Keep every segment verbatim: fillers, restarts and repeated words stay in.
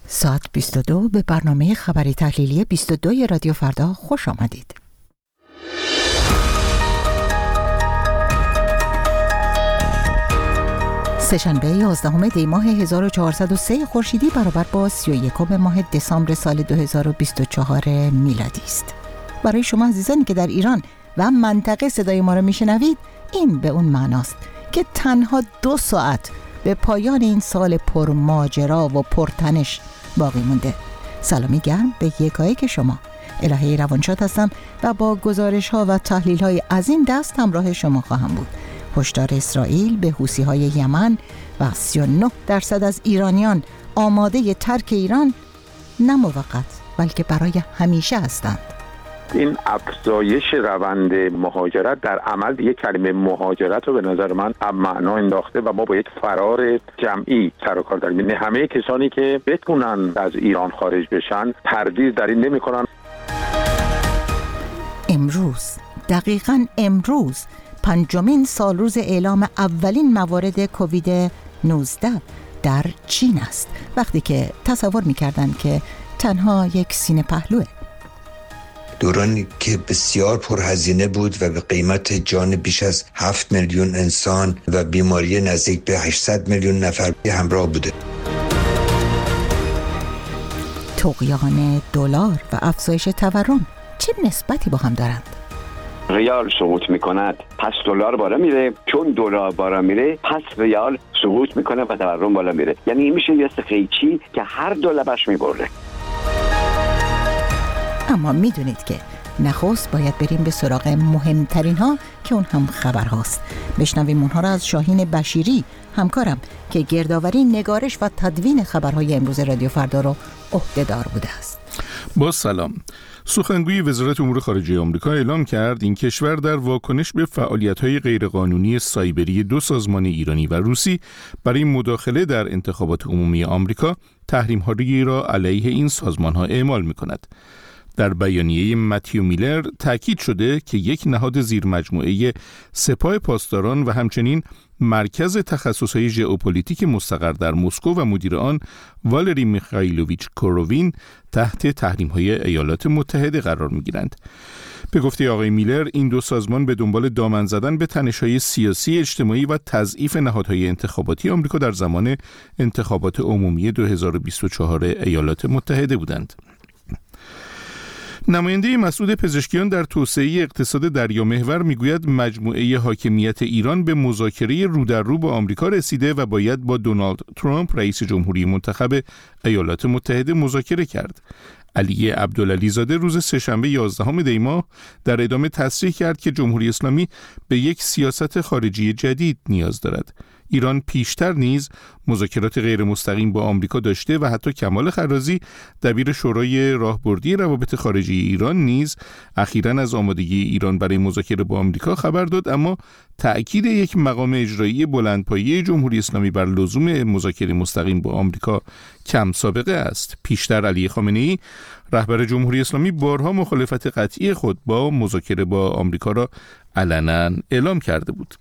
ساعت بیست و دو به برنامه خبری تحلیلی بیست و دو رادیو فردا خوش آمدید. سه‌شنبه یازدهم دی ماه هزار و چهارصد و سه خورشیدی برابر با سی و یکم ماه دسامبر سال دو هزار و بیست و چهار میلادی است. برای شما عزیزانی که در ایران و منطقه صدای ما را میشنوید، این به اون معناست که تنها دو ساعت به پایان این سال پرماجرا و پرتنش باقی مونده. سلامی گرم به یکایک شما. الهه روانشاد هستم و با گزارش ها و تحلیل های از این دست همراه شما خواهم بود. هشدار اسرائیل به حوثی های یمن و سی و نه درصد از ایرانیان آماده ترک ایران نه موقت بلکه برای همیشه هستند. این افزایش روند مهاجرت در عمل یک کلمه مهاجرت رو به نظر من هم معنا انداخته و ما با یک فرار جمعی سر و کار داریم. یعنی همه کسانی که بتونن از ایران خارج بشن تردید در این نمی کنن. امروز دقیقاً امروز پنجمین سال روز اعلام اولین موارد کووید نوزده در چین است، وقتی که تصور می‌کردند که تنها یک سینه پهلوه. دورانی که بسیار پرهزینه بود و به قیمت جان بیش از هفت میلیون انسان و بیماری نزدیک به هشتصد میلیون نفر همراه بوده. طغیان دلار و افزایش تورم چه نسبتی با هم دارند؟ ریال سقوط میکند پس دلار بالا میره، چون دلار بالا میره پس ریال سقوط میکنه و تورم بالا میره. یعنی این میشه یه قیچی که هر دو لبش میبره. اما میدونید که نخست باید بریم به سراغ مهمترین ها که اون هم خبر هاست. بشنویم اونها را از شاهین بشیری، همکارم که گردآوری، نگارش و تدوین خبرهای امروز رادیو فردا رو عهده‌دار بوده است. با سلام. سخنگوی وزارت امور خارجه آمریکا اعلام کرد این کشور در واکنش به فعالیت‌های غیرقانونی سایبری دو سازمان ایرانی و روسی برای مداخله در انتخابات عمومی آمریکا تحریم‌هایی را علیه این سازمان‌ها اعمال می‌کند. در بیانیه متیو میلر تاکید شده که یک نهاد زیرمجموعه سپاه پاسداران و همچنین مرکز تخصصهای ژئوپلیتیک مستقر در مسکو و مدیر آن والری میخائیلوویچ کورووین تحت تحریم‌های ایالات متحده قرار می‌گیرند. به گفته آقای میلر، این دو سازمان به دنبال دامن زدن به تنش‌های سیاسی، اجتماعی و تضعیف نهادهای انتخاباتی آمریکا در زمان انتخابات عمومی دو هزار و بیست و چهار ایالات متحده بودند. نماینده مسعود پزشکیان در توسعه اقتصاد دریامحور میگوید مجموعه حاکمیت ایران به مذاکره رو در رو با آمریکا رسیده و باید با دونالد ترامپ رئیس جمهوری منتخب ایالات متحده مذاکره کرد. علی عبدالعلی زاده روز سه‌شنبه یازدهم دی ماه در ادامه تصریح کرد که جمهوری اسلامی به یک سیاست خارجی جدید نیاز دارد. ایران پیشتر نیز مذاکرات غیر مستقیم با آمریکا داشته و حتی کمال خرازی دبیر شورای راهبردی روابط خارجی ایران نیز اخیراً از آمادگی ایران برای مذاکره با آمریکا خبر داد، اما تأکید یک مقام اجرایی بلندپایه جمهوری اسلامی بر لزوم مذاکره مستقیم با آمریکا کم سابقه است. پیشتر علی خامنه‌ای رهبر جمهوری اسلامی بارها مخالفت قطعی خود با مذاکره با آمریکا را علنا اعلام کرده بود.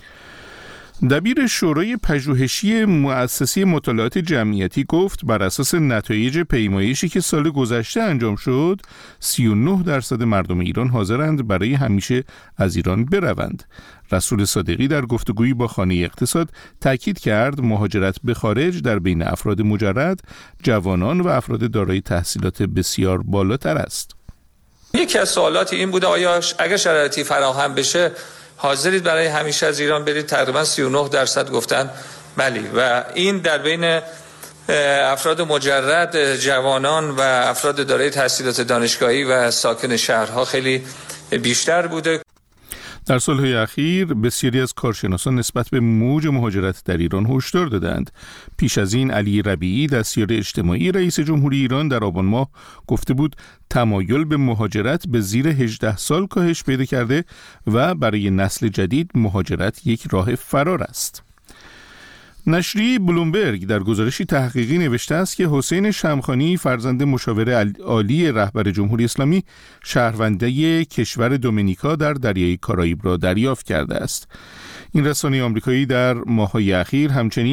دبیر شورای پژوهشی مؤسسه مطالعات جمعیتی گفت بر اساس نتایج پیمایشی که سال گذشته انجام شد، سی و نه درصد مردم ایران حاضرند برای همیشه از ایران بروند. رسول صادقی در گفتگویی با خانه اقتصاد تاکید کرد مهاجرت به خارج در بین افراد مجرد، جوانان و افراد دارای تحصیلات بسیار بالاتر است. یکی از سوالات این بوده آیا اگر شرایطی فراهم بشه حاضرید برای همیشه از ایران برید؟ تقریبا سی و نه درصد گفتن بله، و این در بین افراد مجرد، جوانان و افراد دارای تحصیلات دانشگاهی و ساکن شهرها خیلی بیشتر بوده. در سالهای اخیر بسیاری از کارشناسان نسبت به موج مهاجرت در ایران هشدار دادند. پیش از این علی ربیعی دستیار اجتماعی رئیس جمهوری ایران در آبان ماه گفته بود تمایل به مهاجرت به زیر هجده سال کاهش پیدا کرده و برای نسل جدید مهاجرت یک راه فرار است. نشریه بلومبرگ در گزارشی تحقیقی نوشته است که حسین شمخانی فرزند مشاور عالی رهبر جمهوری اسلامی شهرونده کشور دومینیکا در دریای کارائیب را دریافت کرده است. این رسانه آمریکایی در ماه‌های اخیر همچنین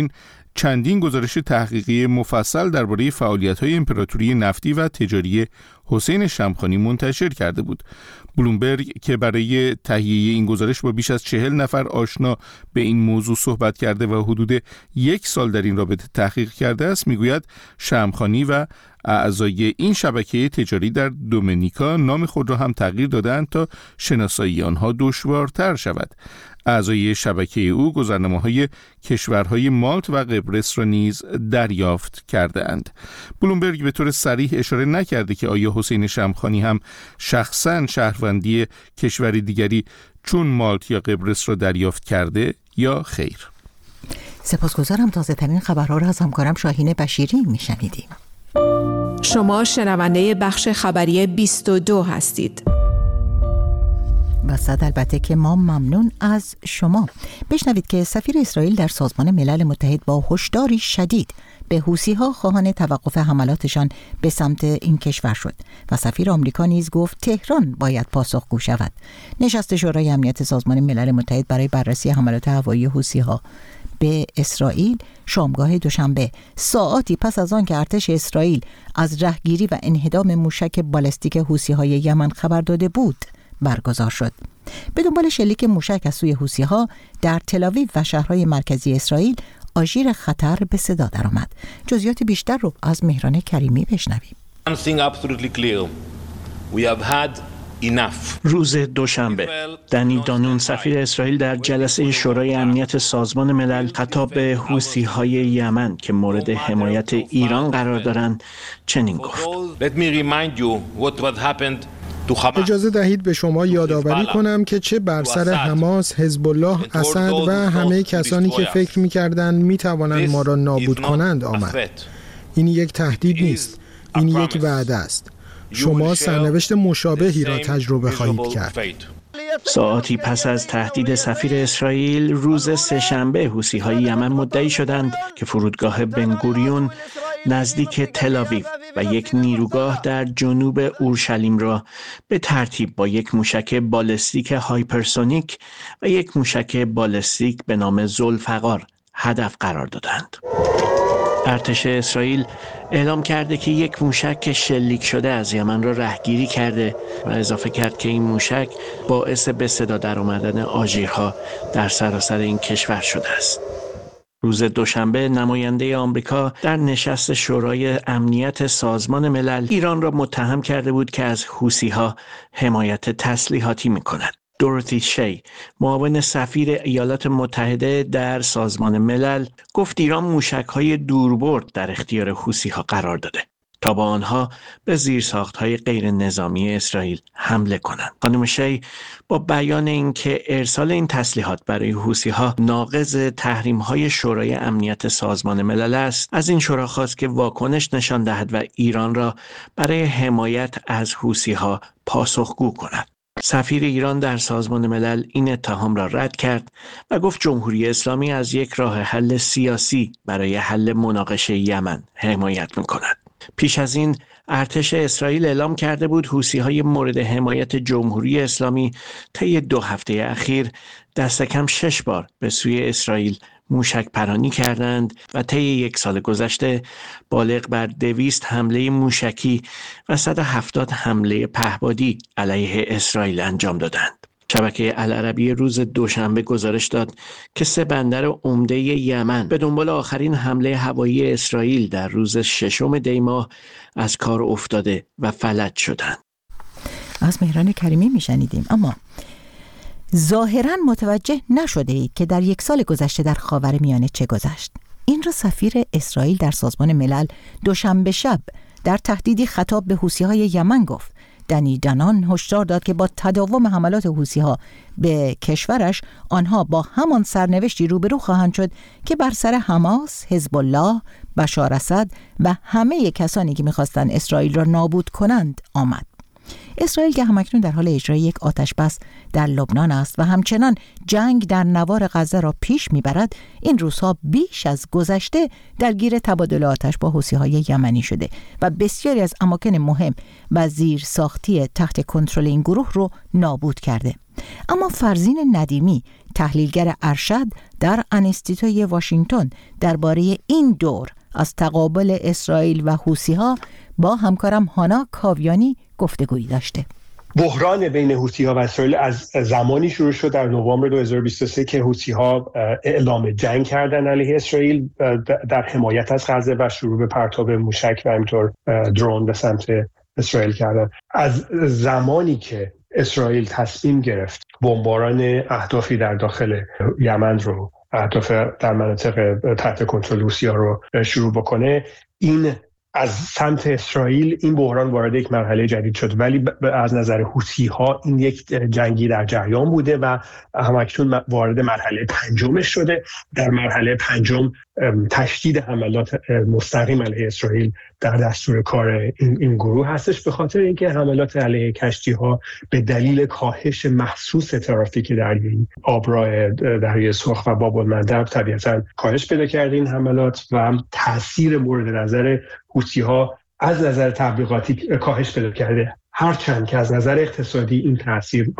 چندین گزارش تحقیقی مفصل درباره فعالیت‌های امپراتوری نفتی و تجاری حسین شمخانی منتشر کرده بود. بلومبرگ که برای تهیه این گزارش با بیش از چهل نفر آشنا به این موضوع صحبت کرده و حدود یک سال در این رابطه تحقیق کرده است، میگوید شمخانی و اعضای این شبکه تجاری در دومینیکا نام خود را هم تغییر دادند تا شناسایی آنها دشوارتر شود. اعضای شبکه او گذرنامه‌های کشورهای مالت و قبرس را نیز دریافت کرده‌اند. بلومبرگ به طور صریح اشاره نکرده که آیا حسین شمخانی هم شخصاً شهروندی کشوری دیگری چون مالت یا قبرس را دریافت کرده یا خیر. سپاسگزارم. تازه ترین خبرها را از همکارم شاهین بشیری میشنیدیم. شما شنونده بخش خبری بیست و دو هستید. و صد البته که ما ممنون از شما. بشنوید که سفیر اسرائیل در سازمان ملل متحد با هشداری شدید به حوثی‌ها خواهان توقف حملاتشان به سمت این کشور شد و سفیر آمریکا نیز گفت تهران باید پاسخگو شود. نشست شورای امنیت سازمان ملل متحد برای بررسی حملات هوایی حوثی‌ها به اسرائیل شامگاه دوشنبه، ساعاتی پس از آن که ارتش اسرائیل از رهگیری و انهدام موشک بالستیک حوثی‌های یمن خبر داده بود، برگزار شد. به دنبال شلیک موشک از سوی حوثی‌ها در تل‌آویو و شهرهای مرکزی اسرائیل، آژیر خطر به صدا درآمد. جزئیات بیشتر رو از مهران کریمی بشنویم. روز دوشنبه، دنی دانون سفیر اسرائیل در جلسه شورای امنیت سازمان ملل خطاب به حوثی‌های یمن که مورد حمایت ایران قرار دارند چنین گفت: اجازه دهید به شما یادآوری کنم که چه بر سر حماس، حزب الله، اسد و همه کسانی که فکر می‌کردند می‌توانند ما را نابود کنند آمد. این یک تهدید نیست، این یک وعده است. شما سرنوشت مشابهی را تجربه خواهید کرد. ساعاتی پس از تهدید سفیر اسرائیل، روز سه‌شنبه حوثی‌های یمن مدعی شدند که فرودگاه بنگوریون نزدیک تل‌آویو و یک نیروگاه در جنوب اورشلیم را به ترتیب با یک موشک بالستیک هایپرسونیک و یک موشک بالستیک به نام ذوالفقار هدف قرار دادند. ارتش اسرائیل اعلام کرده که یک موشک شلیک شده از یمن را رهگیری کرده و اضافه کرد که این موشک باعث به صدا در آمدن آژیرها در سراسر این کشور شده است. روز دوشنبه نماینده آمریکا در نشست شورای امنیت سازمان ملل ایران را متهم کرده بود که از حوثی‌ها حمایت تسلیحاتی می‌کند. دوروتی شی، معاون سفیر ایالات متحده در سازمان ملل، گفت ایران موشک‌های دوربرد در اختیار حوثی‌ها قرار داده تا با آنها به زیرساخت‌های غیر نظامی اسرائیل حمله کنند. خانم شی با بیان اینکه ارسال این تسلیحات برای حوثی‌ها ناقض تحریم‌های شورای امنیت سازمان ملل است، از این شورا خواست که واکنش نشان دهد و ایران را برای حمایت از حوثی‌ها پاسخگو کند. سفیر ایران در سازمان ملل این اتهام را رد کرد و گفت جمهوری اسلامی از یک راه حل سیاسی برای حل مناقشه یمن حمایت می‌کند. پیش از این ارتش اسرائیل اعلام کرده بود حوثی‌های مورد حمایت جمهوری اسلامی طی دو هفته اخیر دست کم شش بار به سوی اسرائیل موشک پرانی کردند و طی یک سال گذشته بالغ بر دویست حمله موشکی و صد و هفتاد حمله پهپادی علیه اسرائیل انجام دادند. شبکه العربی روز دوشنبه گزارش داد که سه بندر عمده یمن به دنبال آخرین حمله هوایی اسرائیل در روز ششم دی ماه از کار افتاده و فلج شدند. از مهران کریمی میشنیدیم. اما ظاهراً متوجه نشده اید که در یک سال گذشته در خاورمیانه چه گذشت. این را سفیر اسرائیل در سازمان ملل دوشنبه شب در تهدیدی خطاب به حوثی‌های یمن گفت. دنی دانون هشدار داد که با تداوم حملات حوثی‌ها به کشورش، آنها با همان سرنوشتی روبرو خواهند شد که بر سر حماس، حزب الله، بشار اسد و همه کسانی که می‌خواستند اسرائیل را نابود کنند آمد. اسرائیل که همکنون در حال اجرای یک آتش بس در لبنان است و همچنان جنگ در نوار غزه را پیش میبرد، این روزها بیش از گذشته درگیر تبادل آتش با حوثی‌های یمنی شده و بسیاری از اماکن مهم و زیر ساختی تحت کنترل این گروه رو نابود کرده. اما فرزین ندیمی، تحلیلگر ارشد در انستیتوی واشنگتن درباره این دور از تقابل اسرائیل و حوثی‌ها با همکارم هانا کاویانی گفتگویی داشته. بحران بین حوثی‌ها و اسرائیل از زمانی شروع شد در نوامبر دو هزار و بیست و سه که حوثی‌ها اعلام جنگ کردن علیه اسرائیل در حمایت از غزه و شروع به پرتاب موشک و همینطور درون به سمت اسرائیل کردن. از زمانی که اسرائیل تصمیم گرفت بمباران اهدافی در داخل یمن رو، اهداف در مناطق تحت کنترل حوثی‌ها رو شروع بکنه، این از سمت اسرائیل این بحران وارد یک مرحله جدید شد، ولی از نظر حوثی‌ها این یک جنگی در جریان بوده و همکنون وارد مرحله پنجمش شده. در مرحله پنجم تشدید حملات مستقیم علیه اسرائیل در دستور کار این, این گروه هستش، به خاطر اینکه حملات علیه کشتی‌ها به دلیل کاهش محسوس ترافیک دریایی آبراه دریای سرخ و باب المندب طبیعتاً کاهش پیدا کرده این حملات و تاثیر مورد نظر حوثی‌ها از نظر تبلیغاتی کاهش پیدا کرده، هرچند که از نظر اقتصادی این تاثیر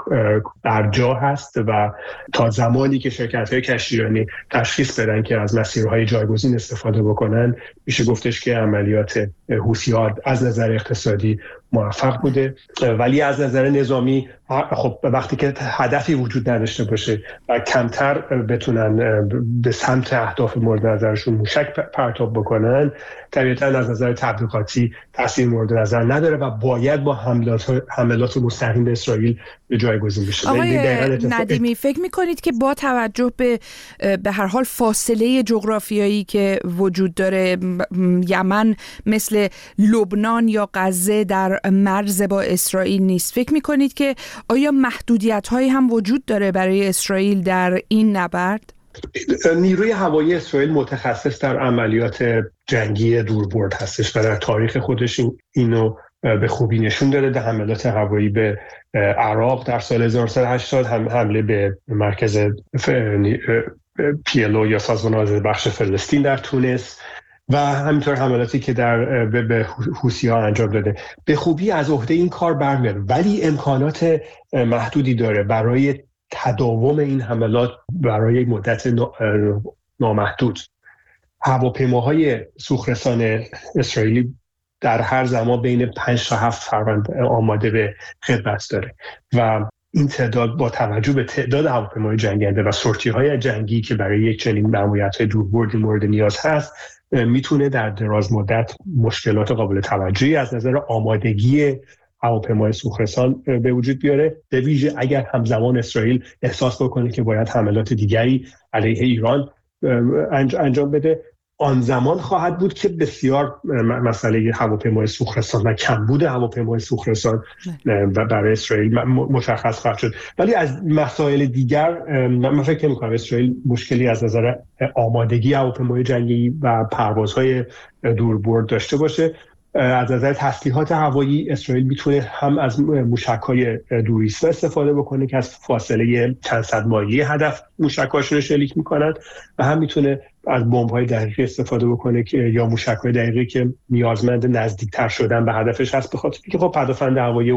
در جا هست و تا زمانی که شرکت‌های کشتیرانی تشخیص بدن که از مسیرهای جایگزین استفاده بکنن، میشه گفتش که عملیات حوثی‌ها از نظر اقتصادی موفق بوده. ولی از نظر نظامی خب وقتی که هدفی وجود نداشته باشه و کمتر بتونن به سمت اهداف مورد نظرشون موشک پرتاب بکنن، طبیعتاً از نظر تبلیغاتی تاثیر مورد نظر نداره و باید با حملات حملات مستقیم به اسرائیل به جایگزین بشه. آقای ندیمی، فکر می‌کنید که با توجه به به هر حال فاصله جغرافیایی که وجود داره، یمن مثل لبنان یا غزه در مرز با اسرائیل نیست، فکر می‌کنید که آیا محدودیت‌هایی هم وجود داره برای اسرائیل در این نبرد؟ نیروی هوایی اسرائیل متخصص در عملیات جنگی دوربرد هستش و در تاریخ خودش اینو به خوبی نشون داده. در حملات هوایی به عراق در سال هزار و نهصد و هشتاد، هم حمله به مرکز پی ال او یا سازمان آزادی بخش فلسطین در تونس و همینطور حملاتی که در به حوثی‌ها انجام داده، به خوبی از عهده این کار برمیاد، ولی امکانات محدودی داره برای تداوم این حملات برای مدت نامحدود. هواپیماهای سوخرسان اسرائیلی در هر زمان بین پنج تا هفت فروند آماده به خدمت داره و این تعداد با توجه به تعداد هواپیماهای جنگنده و سورتی‌های جنگی که برای یک چنین ماموریت‌های دوربردی مورد نیاز هست، میتونه در دراز مدت مشکلات قابل توجهی از نظر آمادگی هواپیمای سوخرسان به وجود بیاره، به ویژه اگر همزمان اسرائیل احساس بکنه که باید حملات دیگری علیه ایران انجام بده. آن زمان خواهد بود که بسیار مسئله هواپیمای سوخرسان و کمبود هواپیمای سوخرسان برای اسرائیل مشخص خواهد شد. ولی از مسائل دیگر من فکر نمی‌کنم اسرائیل مشکلی از نظر آمادگی هواپیمای جنگی و پروازهای دوربرد داشته باشه. از نظر تسلیحات هوایی اسرائیل میتونه هم از موشک‌های دوریستا استفاده بکنه که از فاصله چند صد مایلی هدف موشک‌هاشون رو شلیک میکنن و هم میتونه از بمب‌های دقیقی استفاده بکنه که یا موشک‌های دقیقی که نیازمند نزدیکتر شدن به هدفش هست، بخاطر اینکه خب پدافند هوایی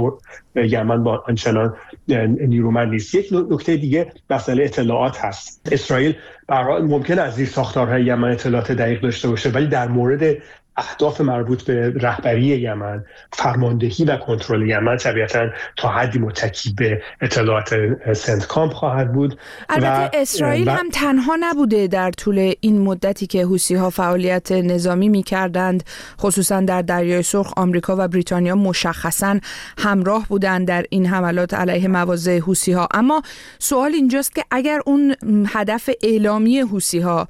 یمن با آنچنان نیرومند نیست. یک نکته دیگه مسئله اطلاعات هست. اسرائیل برای ممکن است زیر ساختارهای یمن اطلاعات دقیق داشته باشه، ولی در مورد اهداف مربوط به رهبری یمن، فرماندهی و کنترل یمن طبیعتاً تا حدی متکی به اطلاعات سنتکام خواهد بود. البته اسرائیل و... هم تنها نبوده در طول این مدتی که حوثی‌ها فعالیت نظامی می‌کردند، خصوصاً در دریای سرخ. آمریکا و بریتانیا مشخصاً همراه بودند در این حملات علیه مواضع حوثی‌ها. اما سوال اینجاست که اگر اون هدف اعلامی حوثی‌ها،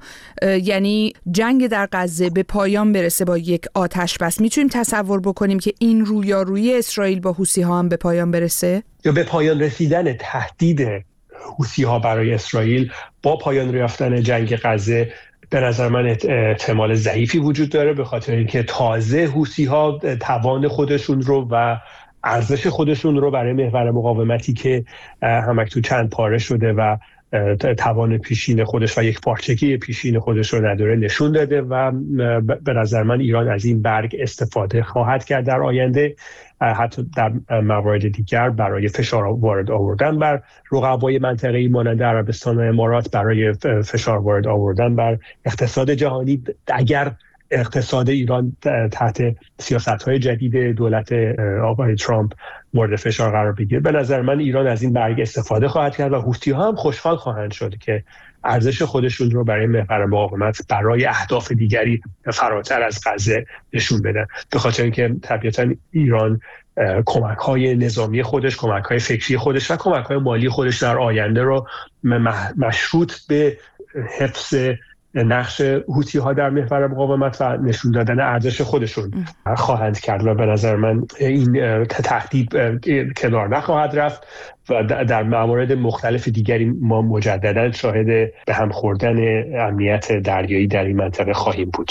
یعنی جنگ در غزه، به پایان برسه با یک آتش بس، میتونیم تصور بکنیم که این رویارویی اسرائیل با حوثی‌ها هم به پایان برسه؟ یا به پایان رسیدن تهدید حوثی‌ها برای اسرائیل با پایان یافتن جنگ غزه به نظر من احتمال ضعیفی وجود داره، به خاطر اینکه تازه حوثی‌ها توان خودشون رو و ارزش خودشون رو برای محور مقاومتی که همکنون چند پاره شده و توان پیشین خودش و یک پارچگی پیشین خودش رو نداره نشون داده و به نظر من ایران از این برگ استفاده خواهد کرد در آینده، حتی در موارد دیگر برای فشار وارد آوردن بر رقبای منطقه‌ای مانند عربستان و امارات، برای فشار وارد آوردن بر اقتصاد جهانی اگر اقتصاد ایران تحت سیاست‌های جدید دولت آقای ترامپ مورد فشار قرار بگیره. به نظر من ایران از این برگ استفاده خواهد کرد و حوثی‌ها هم خوشحال خواهند شد که ارزش خودشون رو برای محور مقاومت برای اهداف دیگری فراتر از غزه نشون بدن، به خاطر اینکه طبیعتاً ایران کمک‌های نظامی خودش، کمک‌های فکری خودش و کمک‌های مالی خودش در آینده رو مشروط به حفظ نقش حوثی‌ها در محور مقاومت و نشون دادن ارزش خودشون خواهند کرد و به نظر من این تهدید کنار نخواهد رفت و در موارد مختلف دیگری ما مجددا شاهد به هم خوردن امنیت دریایی در این منطقه خواهیم بود.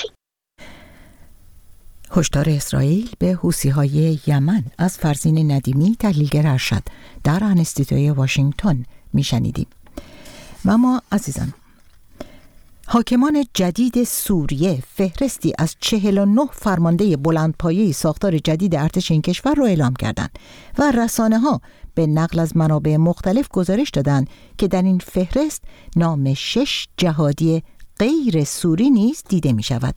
هشدار اسرائیل به حوثی‌های یمن از فرزین ندیمی، تحلیلگر ارشد در انستیتوی واشنگتن میشنیدیم. و ما عزیزان، حاکمان جدید سوریه فهرستی از چهل و نه فرمانده بلندپایه ساختار جدید ارتش این کشور را اعلام کردند و رسانه‌ها به نقل از منابع مختلف گزارش دادند که در این فهرست نام شش جهادی غیر سوری نیز دیده می شود.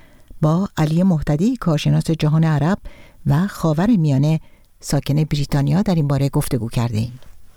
با علی مهتدی، کارشناس جهان عرب و خاورمیانه ساکن بریتانیا در این باره گفتگو کرده ایم.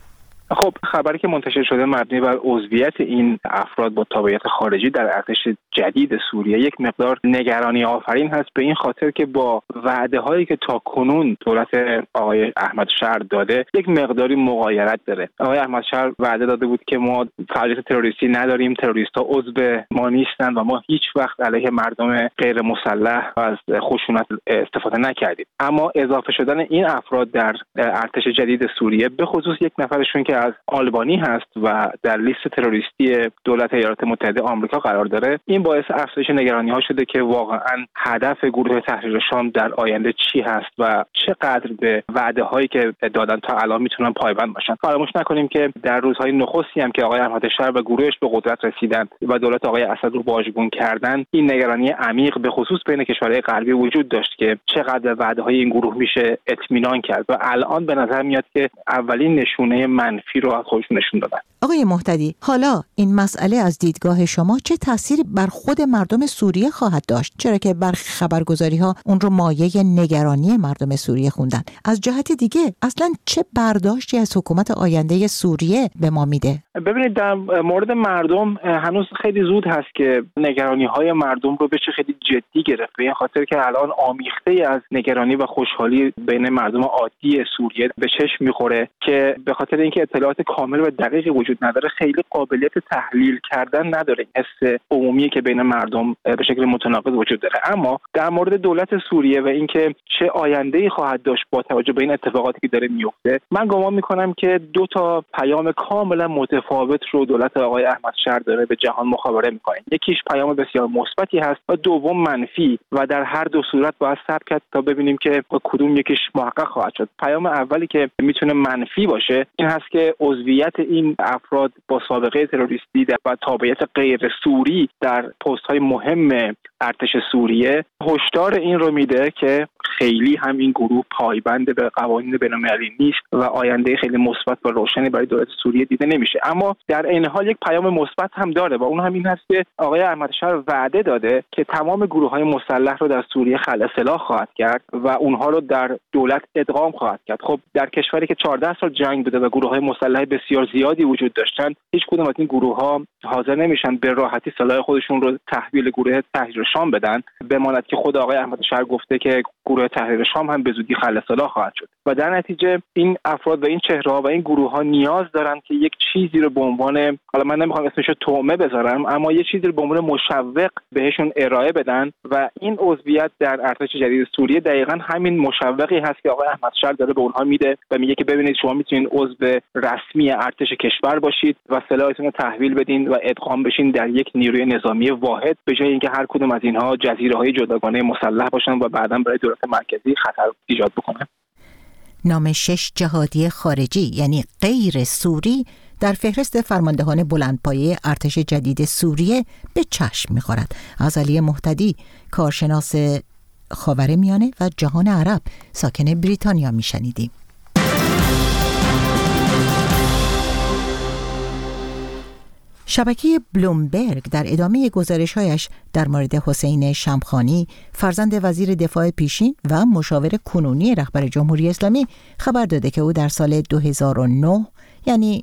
خب خبری که منتشر شده مبنی بر عضویت این افراد با تابعیت خارجی در ارتش جدید سوریه یک مقدار نگرانی آفرین هست، به این خاطر که با وعده هایی که تا کنون دولت آقای احمد شهر داده یک مقداری مغایرت داره. آقای احمد شهر وعده داده بود که ما فعالیت تروریستی نداریم، تروریست‌ها عضو ما نیستن و ما هیچ وقت علیه مردم غیر مسلح از خشونت استفاده نکردیم. اما اضافه شدن این افراد در ارتش جدید سوریه، به خصوص یک نفرشون که از آلبانی هست و در لیست تروریستی دولت ایالات متحده آمریکا قرار داره، این باعث افزایش نگرانی‌ها شده که واقعاً هدف گروه تحریر شام در آینده چی هست و چقدر به وعده‌هایی که دادن تا الان میتونن پایبند باشن. فراموش نکنیم که در روزهای نخستی هم که آقای احمد شهر و گروهش به قدرت رسیدن و دولت آقای اسد رو واژگون کردن، این نگرانی عمیق به خصوص بین کشورهای غربی وجود داشت که چقدر وعده‌های این گروه میشه اطمینان کرد و الان به نظر میاد که اولین نشونه منفی رو از خودشون نشون دادن. آقای مهتدی، حالا این مسئله از دیدگاه شما چه تأثیری بر خود مردم سوریه خواهد داشت؟ چرا که برخی خبرگزاری‌ها اون رو مایه نگرانی مردم سوریه خوندن. از جهت دیگه اصلاً چه برداشتی از حکومت آینده سوریه به ما میده؟ ببینید، در مورد مردم هنوز خیلی زود هست که نگرانی‌های مردم رو بشه خیلی جدی گرفت، به این خاطر که الان آمیخته از نگرانی و خوشحالی بین مردم عادی سوریه به چشم می‌خوره که به خاطر اینکه اطلاعات کامل و دقیقی وجود نداره، خیلی قابلیت تحلیل کردن نداره. حس عمومی که بین مردم به شکل متناقض وجود داره. اما در مورد دولت سوریه و اینکه چه آینده‌ای خواهد داشت با توجه به این اتفاقاتی که داره میفته، من گمان می‌کنم که دو تا پیام کاملا متفاوت رو دولت آقای احمد شهر داره به جهان مخابره می‌کنه. یکیش پیام بسیار مثبتی هست و دوم منفی و در هر دو صورت باید صبر کرد تا ببینیم که کدوم یکیش محقق خواهد شد. پیام اولی که میتونه منفی باشه این هست که عضویت این افراد با سابقه تروریستی و تابعیت غیر سوری در پست‌های مهم ارتش سوریه هشدار این رو میده که خیلی هم این گروه پایبند به قوانین بین‌المللی نیست و آینده خیلی مثبت و روشنی برای دولت سوریه دیده نمیشه. اما در این حال یک پیام مثبت هم داره و اون هم این هست که آقای احمد شهر وعده داده که تمام گروه‌های مسلح رو در سوریه خلع سلاح خواهد کرد و اونها رو در دولت ادغام خواهد کرد. خب در کشوری که چهارده سال جنگ بوده و گروه‌های مسلح بسیار زیادی وجود داشتن، هیچ کدوم از این گروه‌ها حاضر نمیشن به راحتی سلاح خودشون رو تحویل گروه تحریر شام بدن، بماند که خود آقای احمد شهر گفته که گروه تحریر شام هم به زودی خلع سلاح خواهد شد و در نتیجه این افراد و این چهره‌ها و این گروه‌ها نیاز دارن که یک چیزی رو به عنوان، حالا من نمیخوام اسمش رو طعمه بذارم، اما یک چیزی رو به عنوان مشوق بهشون ارائه بدن و این عضویت در ارتش جدید سوریه دقیقاً همین مشوقی هست که آقای احمد شهر داره به اونها میده و میگه که ببینید شما میتونید عضو رسمی ارتش کشور باشید و سلاحتون رو تحویل بدین و ادغام بشین در یک نیروی نظامی واحد، به جای اینکه هر کدوم از اینها جزیره‌های جداگانه مسلح باشن و بعداً برای دولت مرکزی خطر ایجاد بکنن. نام شش جهادی خارجی یعنی غیر سوری در فهرست فرماندهان بلندپایه ارتش جدید سوریه به چشم می‌خورد. از علی مهتدی، کارشناس خاورمیانه و جهان عرب ساکن بریتانیا میشنیدیم. شبکه بلومبرگ در ادامه گزارش‌هایش در مورد حسین شمخانی، فرزند وزیر دفاع پیشین و مشاور کنونی رهبر جمهوری اسلامی، خبر داده که او در سال دو هزار و نه، یعنی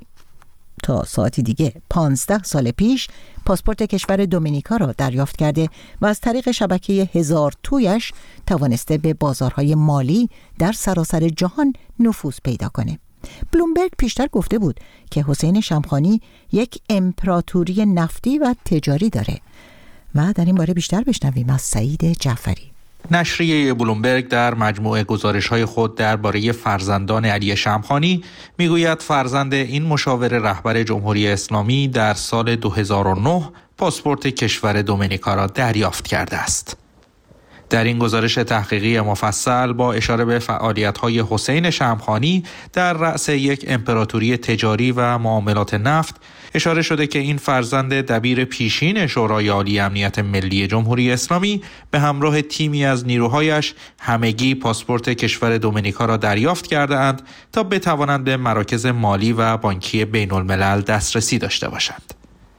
تا ساعتی دیگه پانزده سال پیش، پاسپورت کشور دومینیکا را دریافت کرده و از طریق شبکه هزار تویش توانسته به بازارهای مالی در سراسر جهان نفوذ پیدا کنه. بلومبرگ پیشتر گفته بود که حسین شمخانی یک امپراتوری نفتی و تجاری داره و در این باره بیشتر بشنویم از سعید جعفری. نشریه بلومبرگ در مجموعه گزارش‌های خود درباره فرزندان علی شمخانی میگوید فرزند این مشاور رهبر جمهوری اسلامی در سال دو هزار و نه پاسپورت کشور دومینیکا را دریافت کرده است. در این گزارش تحقیقی مفصل با اشاره به فعالیت‌های حسین شمخانی در رأس یک امپراتوری تجاری و معاملات نفت اشاره شده که این فرزند دبیر پیشین شورای عالی امنیت ملی جمهوری اسلامی به همراه تیمی از نیروهایش همگی پاسپورت کشور دومینیکا را دریافت کرده اند تا بتوانند به مراکز مالی و بانکی بین الملل دسترسی داشته باشند.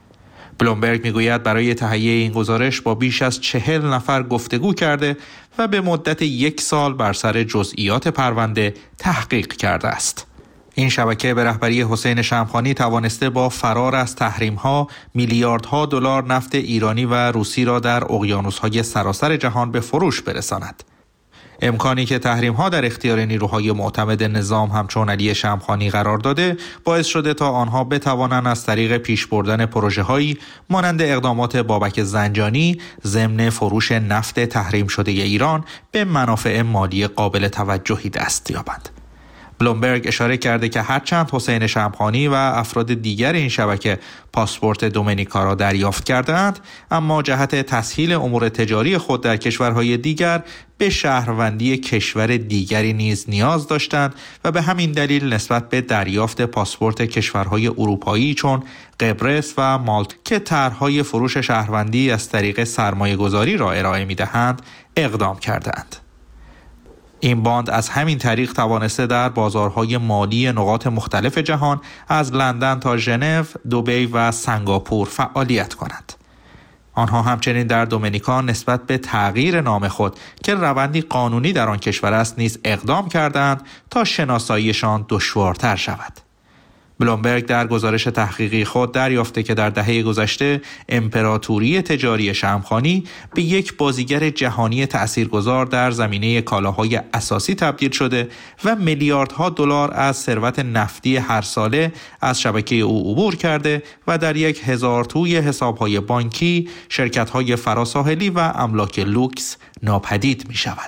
بلومبرگ میگوید برای تهیه این گزارش با بیش از چهل نفر گفتگو کرده و به مدت یک سال بر سر جزئیات پرونده تحقیق کرده است. این شبکه به رهبری حسین شمخانی توانسته با فرار از تحریم‌ها میلیاردها دلار نفت ایرانی و روسی را در اقیانوس‌های سراسر جهان به فروش برساند. امکانی که تحریم‌ها در اختیار نیروهای معتمد نظام همچون علی شمخانی قرار داده باعث شده تا آنها بتوانند از طریق پیش بردن پروژه‌هایی مانند اقدامات بابک زنجانی ضمن فروش نفت تحریم شده ایران به منافع مالی قابل توجهی دست یابند. بلومبرگ اشاره کرده که هرچند حسین شمخانی و افراد دیگر این شبکه پاسپورت دومینیکا را دریافت کردند، اما جهت تسهیل امور تجاری خود در کشورهای دیگر به شهروندی کشور دیگری نیز نیاز داشتند و به همین دلیل نسبت به دریافت پاسپورت کشورهای اروپایی چون قبرس و مالتا که طرح‌های فروش شهروندی از طریق سرمایه‌گذاری را ارائه می‌دهند اقدام کردند. این باند از همین طریق توانسته در بازارهای مالی نقاط مختلف جهان از لندن تا ژنو، دبی و سنگاپور فعالیت کند. آنها همچنین در دومینیکا نسبت به تغییر نام خود که روندی قانونی در آن کشور است نیز اقدام کردند تا شناساییشان دشوارتر شود. بلومبرگ در گزارش تحقیقی خود دریافته که در دهه گذشته امپراتوری تجاری شمخانی به یک بازیگر جهانی تأثیرگذار در زمینه کالاهای اساسی تبدیل شده و میلیاردها دلار از ثروت نفتی هر ساله از شبکه او عبور کرده و در یک هزار توی حسابهای بانکی، شرکت‌های فراساحلی و املاک لوکس ناپدید می شود.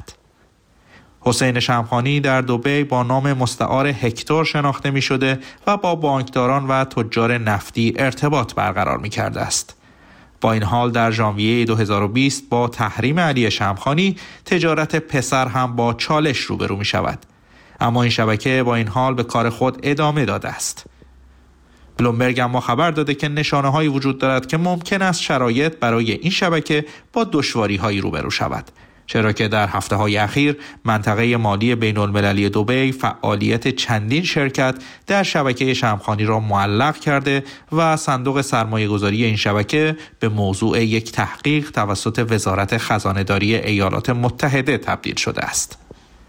حسین شمخانی در دبی با نام مستعار هکتور شناخته می شده و با بانکداران و تجار نفتی ارتباط برقرار می کرده است. با این حال در ژانویه دو هزار و بیست با تحریم علی شمخانی تجارت پسر هم با چالش روبرو می شود. اما این شبکه با این حال به کار خود ادامه داده است. بلومبرگ اما خبر داده که نشانه هایی وجود دارد که ممکن است شرایط برای این شبکه با دشواری هایی روبرو شود، چرا که در هفته های اخیر منطقه مالی بین المللی دبی فعالیت چندین شرکت در شبکه شمخانی را معلق کرده و صندوق سرمایه گذاری این شبکه به موضوع یک تحقیق توسط وزارت خزانه‌داری ایالات متحده تبدیل شده است.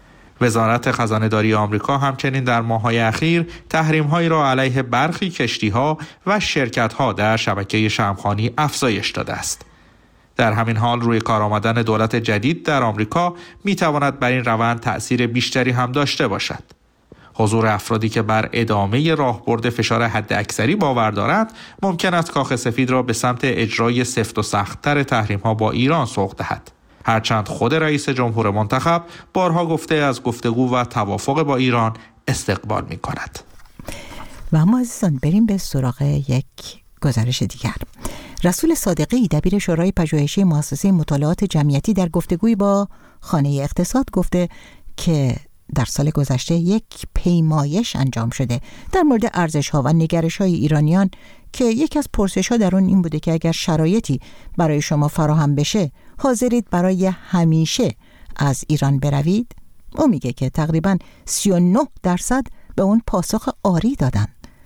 وزارت خزانه‌داری آمریکا همچنین در ماه‌های اخیر تحریم‌هایی را علیه برخی کشتی‌ها و شرکت‌ها در شبکه شمخانی افزایش داده است. در همین حال روی کار آمدن دولت جدید در آمریکا می‌تواند بر این روند تأثیر بیشتری هم داشته باشد. حضور افرادی که بر ادامه راهبرد فشار حداکثری باور دارند ممکن است کاخ سفید را به سمت اجرای سفت و سخت‌تر تحریم‌ها با ایران سوق دهد. هرچند خود رئیس جمهور منتخب بارها گفته از گفتگو و توافق با ایران استقبال می‌کند. و اما عزیزان بریم به سراغ یک گزارش دیگر. رسول صادقی دبیر شورای پژوهشی مؤسسه مطالعات جمعیتی در گفتگویی با خانه اقتصاد گفته که در سال گذشته یک پیمایش انجام شده در مورد ارزش‌ها و نگرش‌های ایرانیان که یکی از پرسش‌ها در اون این بوده که اگر شرایطی برای شما فراهم بشه حاضرید برای همیشه از ایران بروید؟ او میگه که تقریباً سی و نه درصد به اون پاسخ آری دادن.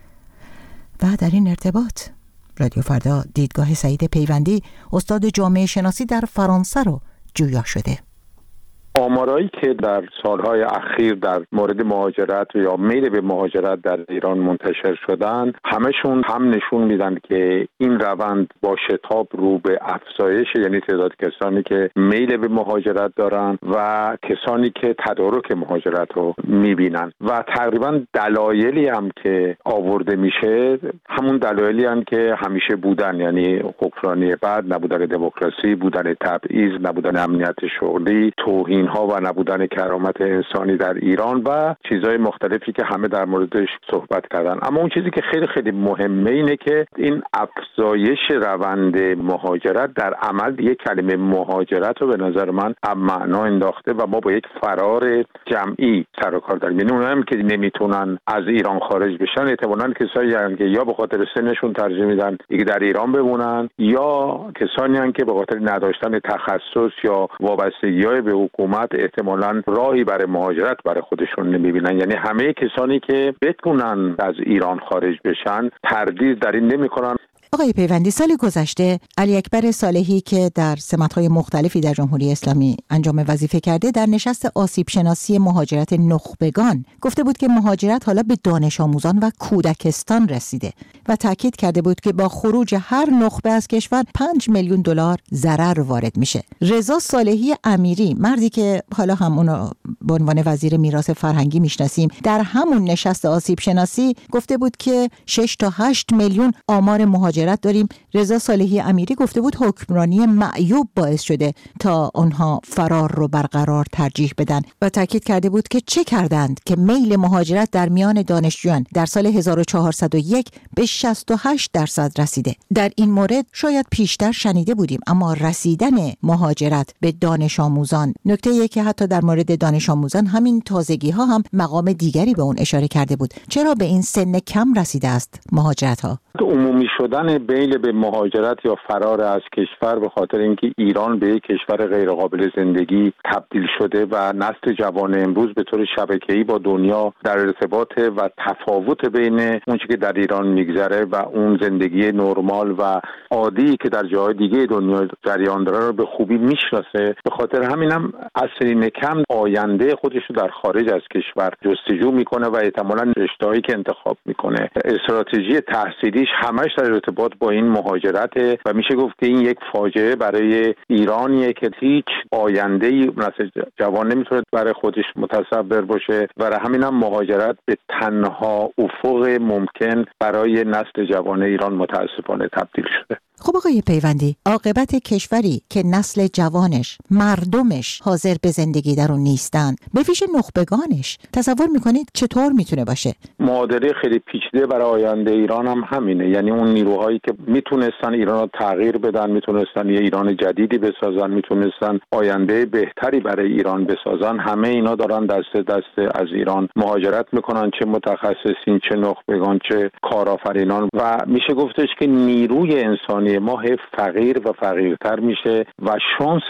و در این ارتباط رادیو فردا دیدگاه سعید پیوندی استاد جامعه شناسی در فرانسه رو جویا شده. آمارایی که در سالهای اخیر در مورد مهاجرت یا میل به مهاجرت در ایران منتشر شدن همشون هم نشون میدن که این روند با شتاب رو به افزایش، یعنی تعداد کسانی که میل به مهاجرت دارن و کسانی که تدارک مهاجرت رو میبینن و تقریبا دلایلی هم که آورده میشه همون دلایلی هم که همیشه بودن، یعنی حکمرانی بد، نبودن دموکراسی، بودن تبعیض، نبودن امنیت شغلی، توهین ها و نبودن کرامت انسانی در ایران و چیزهای مختلفی که همه در موردش صحبت کردن. اما اون چیزی که خیلی خیلی مهمه اینه که این افزایش روند مهاجرت در عمل یک کلمه مهاجرت رو به نظر من معنا انداخته و ما با یک فرار جمعی سر و کار داریم. یعنی اونایی هم که نمیتونن از ایران خارج بشن احتمالاً کسایی هستن که یا به خاطر سنشون ترجیح میدن دیگه در ایران بمونن یا کسانی هستن که به خاطر نداشتن تخصص یا وابستگی‌های به حکومت احتمالاً راهی برای مهاجرت برای خودشون نمیبینن. یعنی همه کسانی که بتونن از ایران خارج بشن تردید در این نمیکنن. آقای پیوندی، سال گذشته علی اکبر صالحی که در سمت‌های مختلفی در جمهوری اسلامی انجام وظیفه کرده در نشست آسیب شناسی مهاجرت نخبگان گفته بود که مهاجرت حالا به دانش آموزان و کودکستان رسیده و تاکید کرده بود که با خروج هر نخبه از کشور پنج میلیون دلار ضرر وارد میشه. رضا صالحی امیری، مردی که حالا هم اونو به عنوان وزیر میراث فرهنگی میشناسیم، در همون نشست آسیب شناسی گفته بود که شش تا هشت میلیون آمار مهاجرت داریم. رضا صالحی امیری گفته بود حکمرانی معیوب باعث شده تا آنها فرار رو برقرار ترجیح بدن و تاکید کرده بود که چه کردند که میل مهاجرت در میان دانشجویان در سال هزار و چهارصد و یک به شصت و هشت درصد رسیده. در این مورد شاید پیشتر شنیده بودیم، اما رسیدن مهاجرت به دانش آموزان نکته‌ایه که حتی در مورد دانش آموزان همین تازگی ها هم مقام دیگری به اون اشاره کرده بود. چرا به این سن کم رسیده است مهاجرت ها؟ عمومی شدن بیل به مهاجرت یا فرار از کشور به خاطر اینکه ایران به یک کشور غیر قابل زندگی تبدیل شده و نسل جوان امروز به طور شبکه‌ای با دنیا در ارتباطه و تفاوت بین اون چیزی که در ایران میگذره و اون زندگی نرمال و عادی که در جاهای دیگه دنیا جریان داره رو به خوبی میشناسه. به خاطر همینم از سن کم آینده خودش رو در خارج از کشور جستجو میکنه و احتمالاً رشته‌ای که انتخاب میکنه استراتژی تحصیلیش همش در ارتباط با این مهاجرته و میشه گفت که این یک فاجعه برای ایرانیه که هیچ آینده‌ای نسل جوان نمیتونه برای خودش متصور باشه و همین هم مهاجرت به تنها افق ممکن برای نسل جوان ایران متاسفانه تبدیل شده. خب آقای پیوندی، عاقبت کشوری که نسل جوانش، مردمش حاضر به زندگی در اون نیستن، به ویژه نخبگانش، تصور میکنید چطور میتونه باشه؟ معادله خیلی پیچیده برای آینده ایران هم همینه. یعنی اون نیروهایی که میتونستن ایران رو تغییر بدن، میتونستن یه ایران جدیدی بسازن، میتونستن آینده بهتری برای ایران بسازن، همه اینا دارن دست دست از ایران مهاجرت میکنن، چه متخصصین، چه نخبگان، چه کارآفرینان و میشه گفتش که نیروی انسانی ما فقیر و فقیرتر میشه و شانس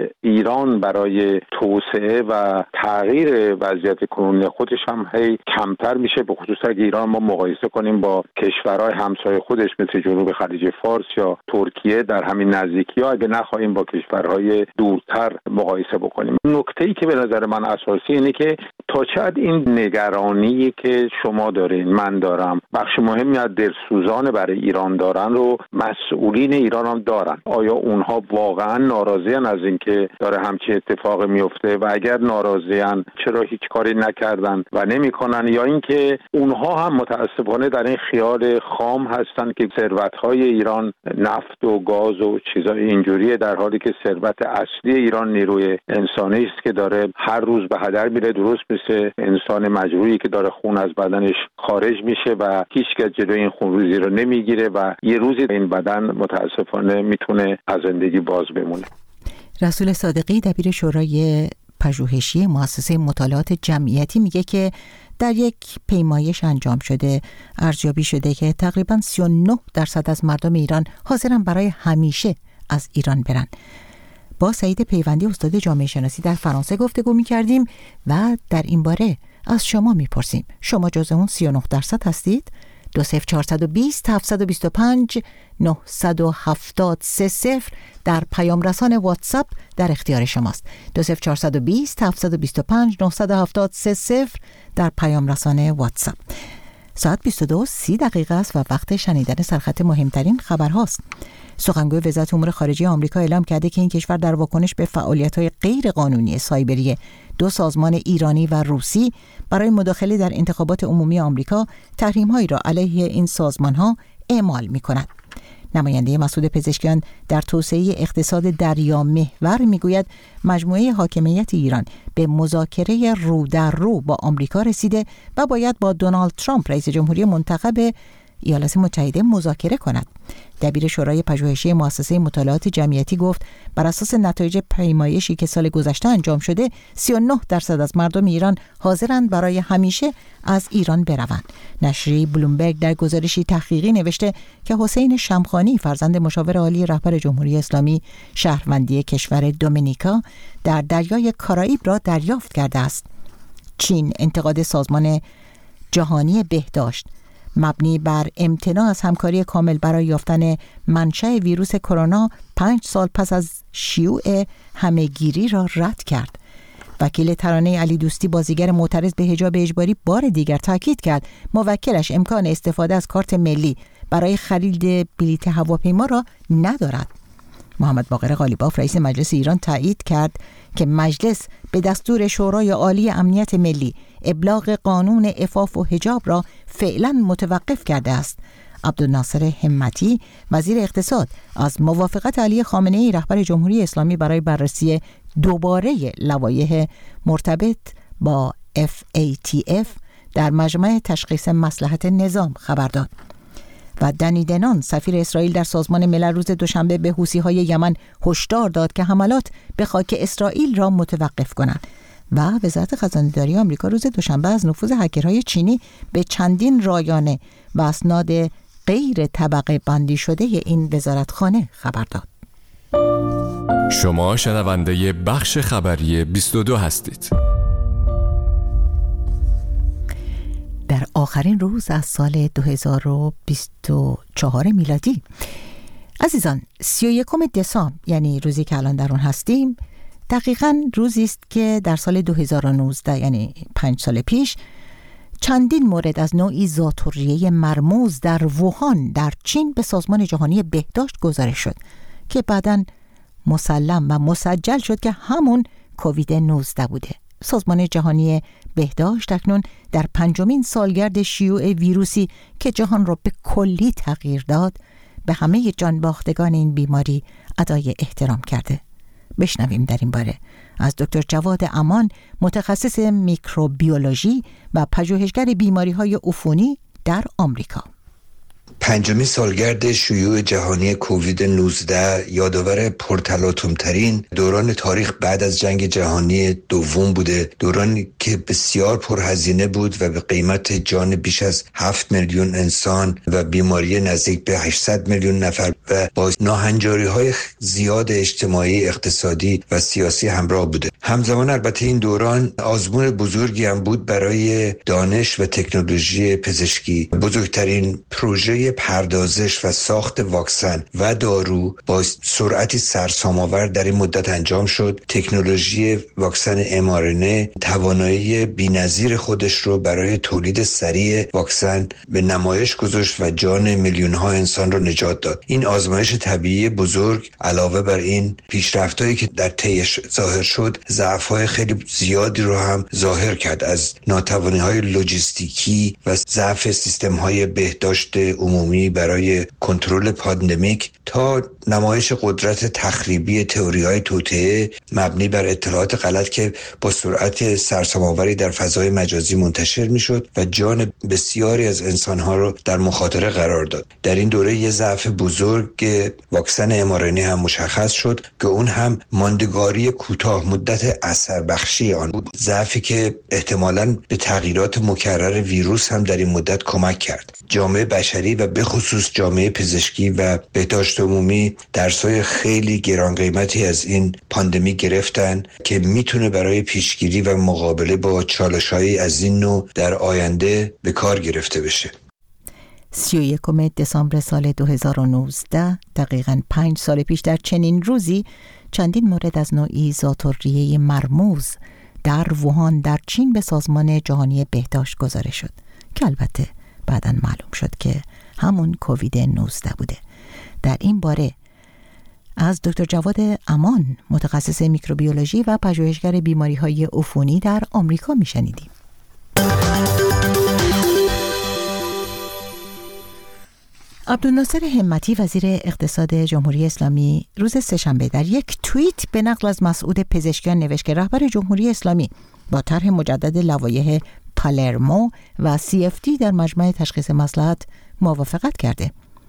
ایران برای توسعه و تغییر وضعیت کنونی خودش هم هی کمتر میشه، به خصوص اگه ایران ما مقایسه کنیم با کشورهای همسایه خودش مثل جنوب خلیج فارس یا ترکیه در همین نزدیکی ها، اگه نخواهیم با کشورهای دورتر مقایسه بکنیم. نکته‌ای که به نظر من اساسی اینه که تا چه حد این نگرانی که شما دارین، من دارم، بخش مهمی از دلسوزان برای ایران دارن رو مسئولین ایران هم دارن. آیا اونها واقعا ناراضیان از اینکه داره همچین اتفاقی میفته و اگر ناراضیان چرا هیچ کاری نکردن و نمیکنن، یا اینکه اونها هم متاسفانه در این خیال خام هستن که ثروت‌های ایران نفت و گاز و چیزای اینجوریه، در حالی که ثروت اصلی ایران نیروی انسانی است که داره هر روز به هدر میره، درست مثل انسان مجروحی که داره خون از بدنش خارج میشه و هیچکس جلوی این خونریزی رو نمیگیره و یه روزی این بدن متاسفانه میتونه از زندگی باز بمونه. رسول صادقی دبیر شورای پژوهشی مؤسسه مطالعات جمعیتی میگه که در یک پیمایش انجام شده ارزیابی شده که تقریباً سی و نه درصد از مردم ایران حاضرن برای همیشه از ایران برن. با سعید پیوندی استاد جامعه شناسی در فرانسه گفتگو می‌کردیم و در این باره از شما می‌پرسیم. شما جزو اون سی و نه درصد هستید؟ دو صفر چهارصد و بیست هفتصد و بیست و پنج نهصد و هفتاد سه صفر در پیام رسان واتساپ در اختیار شماست. دو صفر چهارصد و بیست هفتصد و بیست و پنج نهصد و هفتاد سه صفر در پیام رسان واتساپ. ساعت بیست و دو و سی دقیقه است و وقت شنیدن سرخط مهمترین خبرهاست. سخنگوی وزارت امور خارجه آمریکا اعلام کرده که این کشور در واکنش به فعالیت‌های غیرقانونی سایبری دو سازمان ایرانی و روسی برای مداخله در انتخابات عمومی آمریکا تحریم‌هایی را علیه این سازمان‌ها اعمال می‌کند. نماینده مسئول پزشکیان در توسعه اقتصاد دریا محور میگوید مجموعه حاکمیت ایران به مذاکره رو در رو با آمریکا رسیده و باید با دونالد ترامپ رئیس جمهوری منتخب ایالات متحده مذاکره کند. دبیر شورای پژوهشی مؤسسه مطالعات جمعیتی گفت بر اساس نتایج پیمایشی که سال گذشته انجام شده سی و نه درصد از مردم ایران حاضرند برای همیشه از ایران بروند. نشریه بلومبرگ در گزارشی تحقیقی نوشته که حسین شمخانی فرزند مشاور عالی رهبر جمهوری اسلامی شهروندی کشور دومینیکا در دریای کارائیب را دریافت کرده است. چین انتقاد سازمان جهانی بهداشت مبنی بر امتناع از همکاری کامل برای یافتن منشأ ویروس کرونا پنج سال پس از شیوع همهگیری را رد کرد. وکیل ترانه علی دوستی بازیگر معترض به حجاب اجباری بار دیگر تاکید کرد موکلش امکان استفاده از کارت ملی برای خرید بلیط هواپیما را ندارد. محمد باقر قالیباف رئیس مجلس ایران تایید کرد که مجلس به دستور شورای عالی امنیت ملی ابلاغ قانون عفاف و حجاب را فعلا متوقف کرده است. عبدالناصر همتی وزیر اقتصاد از موافقت علی خامنه‌ای رهبر جمهوری اسلامی برای بررسی دوباره لوایح مرتبط با اف ای تی اف در مجمع تشخیص مصلحت نظام خبر داد. و دنی دنان سفیر اسرائیل در سازمان ملل روز دوشنبه به حوثی‌های یمن هشدار داد که حملات به خاک اسرائیل را متوقف کنند. و وزارت خزانه‌داری آمریکا روز دوشنبه از نفوذ هکرهای چینی به چندین رایانه و اسناد غیر طبقه بندی شده این وزارتخانه خبر داد. شما شنونده بخش خبری بیست و دو هستید. در آخرین روز از سال دو هزار و بیست و چهار میلادی عزیزان، سی و یکم دسامبر یعنی روزی که الان در اون هستیم دقیقاً روزی است که در سال دو هزار و نوزده یعنی پنج سال پیش چندین مورد از نوعی ذات‌الریه مرموز در ووهان در چین به سازمان جهانی بهداشت گزارش شد که بعداً مسلم و مسجل شد که همون کووید نوزده بوده. سازمان جهانی بهداشت اکنون در پنجمین سالگرد شیوع ویروسی که جهان را به کلی تغییر داد به همه جانباختگان این بیماری ادای احترام کرده. بشنویم در این باره از دکتر جواد امان، متخصص میکروبیولوژی و پژوهشگر بیماری‌های عفونی در آمریکا. پنجمین سالگرد شیوع جهانی کووید نوزده یادآور پرتلاطم‌ترین دوران تاریخ بعد از جنگ جهانی دوم بوده، دورانی که بسیار پرهزینه بود و به قیمت جان بیش از هفت میلیون انسان و بیماری نزدیک به هشتصد میلیون نفر و با ناهنجاری‌های زیاد اجتماعی، اقتصادی و سیاسی همراه بوده. همزمان البته این دوران آزمون بزرگی هم بود برای دانش و تکنولوژی پزشکی. بزرگترین پروژه پردازش و ساخت واکسن و دارو با سرعتی سرسام‌آور در این مدت انجام شد. تکنولوژی واکسن ام آر ان ای توانایی بی‌نظیر خودش رو برای تولید سریع واکسن به نمایش گذاشت و جان میلیون‌ها انسان رو نجات داد. این آزمایش طبیعی بزرگ علاوه بر این پیشرفت‌هایی که در طیش ظاهر شد، ضعف‌های خیلی زیادی رو هم ظاهر کرد، از ناتوانی‌های لوجستیکی و ضعف سیستم‌های بهداشت عمومی عمومی برای کنترل پاندمیک تا نمایش قدرت تخریبی تئوری‌های توطئه مبنی بر اطلاعات غلط که با سرعت سرسام‌آوری در فضای مجازی منتشر میشد و جان بسیاری از انسان‌ها رو در مخاطره قرار داد. در این دوره یه ضعف بزرگ واکسن ام آر ان ای هم مشخص شد که اون هم ماندگاری کوتاه مدت اثر بخشی آن بود، ضعفی که احتمالاً به تغییرات مکرر ویروس هم در این مدت کمک کرد. جامعه بشری و به خصوص جامعه پزشکی و بهداشت عمومی درسای خیلی گران قیمتی از این پاندمی گرفتن که میتونه برای پیشگیری و مقابله با چالش‌های از این نوع در آینده به کار گرفته بشه. سی و یکم دسامبر سال دو هزار و نوزده، دقیقاً پنج سال پیش در چنین روزی، چندین مورد از نوعی ذات‌الریه مرموز در ووهان در چین به سازمان جهانی بهداشت گزارش شد که البته بعداً معلوم شد که همون کووید نوزده بوده. در این باره از دکتر جواد امان، متخصص میکروبیولوژی و پژوهشگر بیماری‌های عفونی در آمریکا میشنیدیم. عبدالناصر همتی، وزیر اقتصاد جمهوری اسلامی، روز سه‌شنبه در یک توییت به نقل از مسعود پزشکیان نوشت که رهبر جمهوری اسلامی با طرح مجدد لوایح پالرمو و سی اف دی در مجمع تشخیص مصلحت موافقت کرده.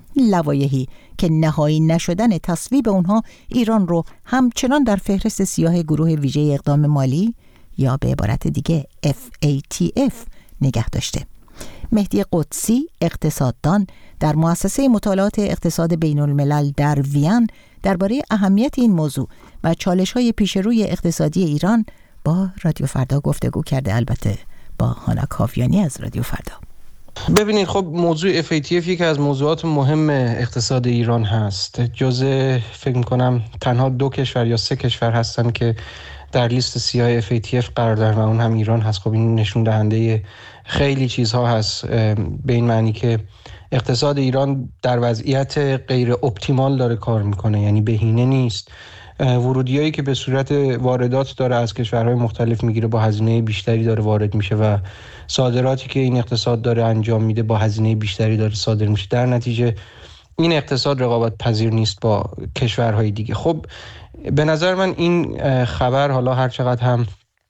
لوایحی که نهایی نشدن تصویب اونها ایران رو همچنان در فهرست سیاه گروه ویژه اقدام مالی یا به عبارت دیگه اف ای تی اف نگه داشته. مهدی قدسی، اقتصاددان در مؤسسه مطالعات اقتصاد بین الملل در وین، درباره اهمیت این موضوع و چالش‌های پیشروی اقتصادی ایران با رادیو فردا گفتگو کرده، البته با هانا کاویانی از رادیو فردا. ببینید، خب موضوع اف ای تی اف یکی از موضوعات مهم اقتصاد ایران هست. جزء فکر می‌کنم تنها دو کشور یا سه کشور هستن که در لیست سیاه اف ای تی اف قرار دارن و اون هم ایران هست. خب این نشون دهنده خیلی چیزها هست، به این معنی که اقتصاد ایران در وضعیت غیر اپتیمال داره کار میکنه، یعنی بهینه نیست. ورودیایی که به صورت واردات داره از کشورهای مختلف میگیره با هزینه بیشتری داره وارد میشه و صادراتی که این اقتصاد داره انجام میده با هزینه بیشتری داره صادر میشه. در نتیجه این اقتصاد رقابت پذیر نیست با کشورهای دیگه. خب به نظر من این خبر، حالا هر چقدر هم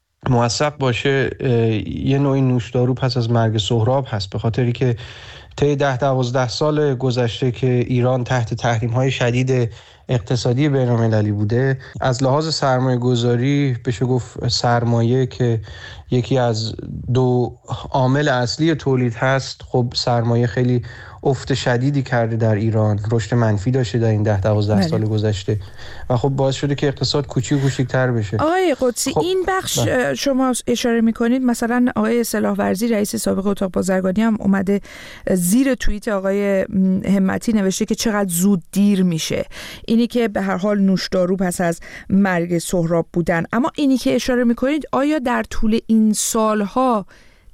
موثق باشه، یه نوعی نوشدارو پس از مرگ سهراب هست، به خاطری که طی ده دوازده سال گذشته که ایران تحت تحریم‌های شدید اقتصادی بین‌المللی بوده، از لحاظ سرمایه گذاری بشه گفت سرمایه که یکی از دو عامل اصلی تولید هست، خب سرمایه خیلی افت شدیدی کرده در ایران، رشد منفی داشته در این ده دوازده سال گذشته و خب باعث شده که اقتصاد کوچیک کوچیک‌تر بشه. آقای قدسی، خب این بخش بله. شما اشاره می‌کنید، مثلا آقای صلاح‌ورزی رئیس سابق اتاق بازرگانی هم اومده زیر توییت آقای همتی نوشته که چقدر زود دیر میشه. اینی که به هر حال نوشدارو پس از مرگ سهراب بودن، اما اینی که اشاره می‌کنید آیا در طول این سالها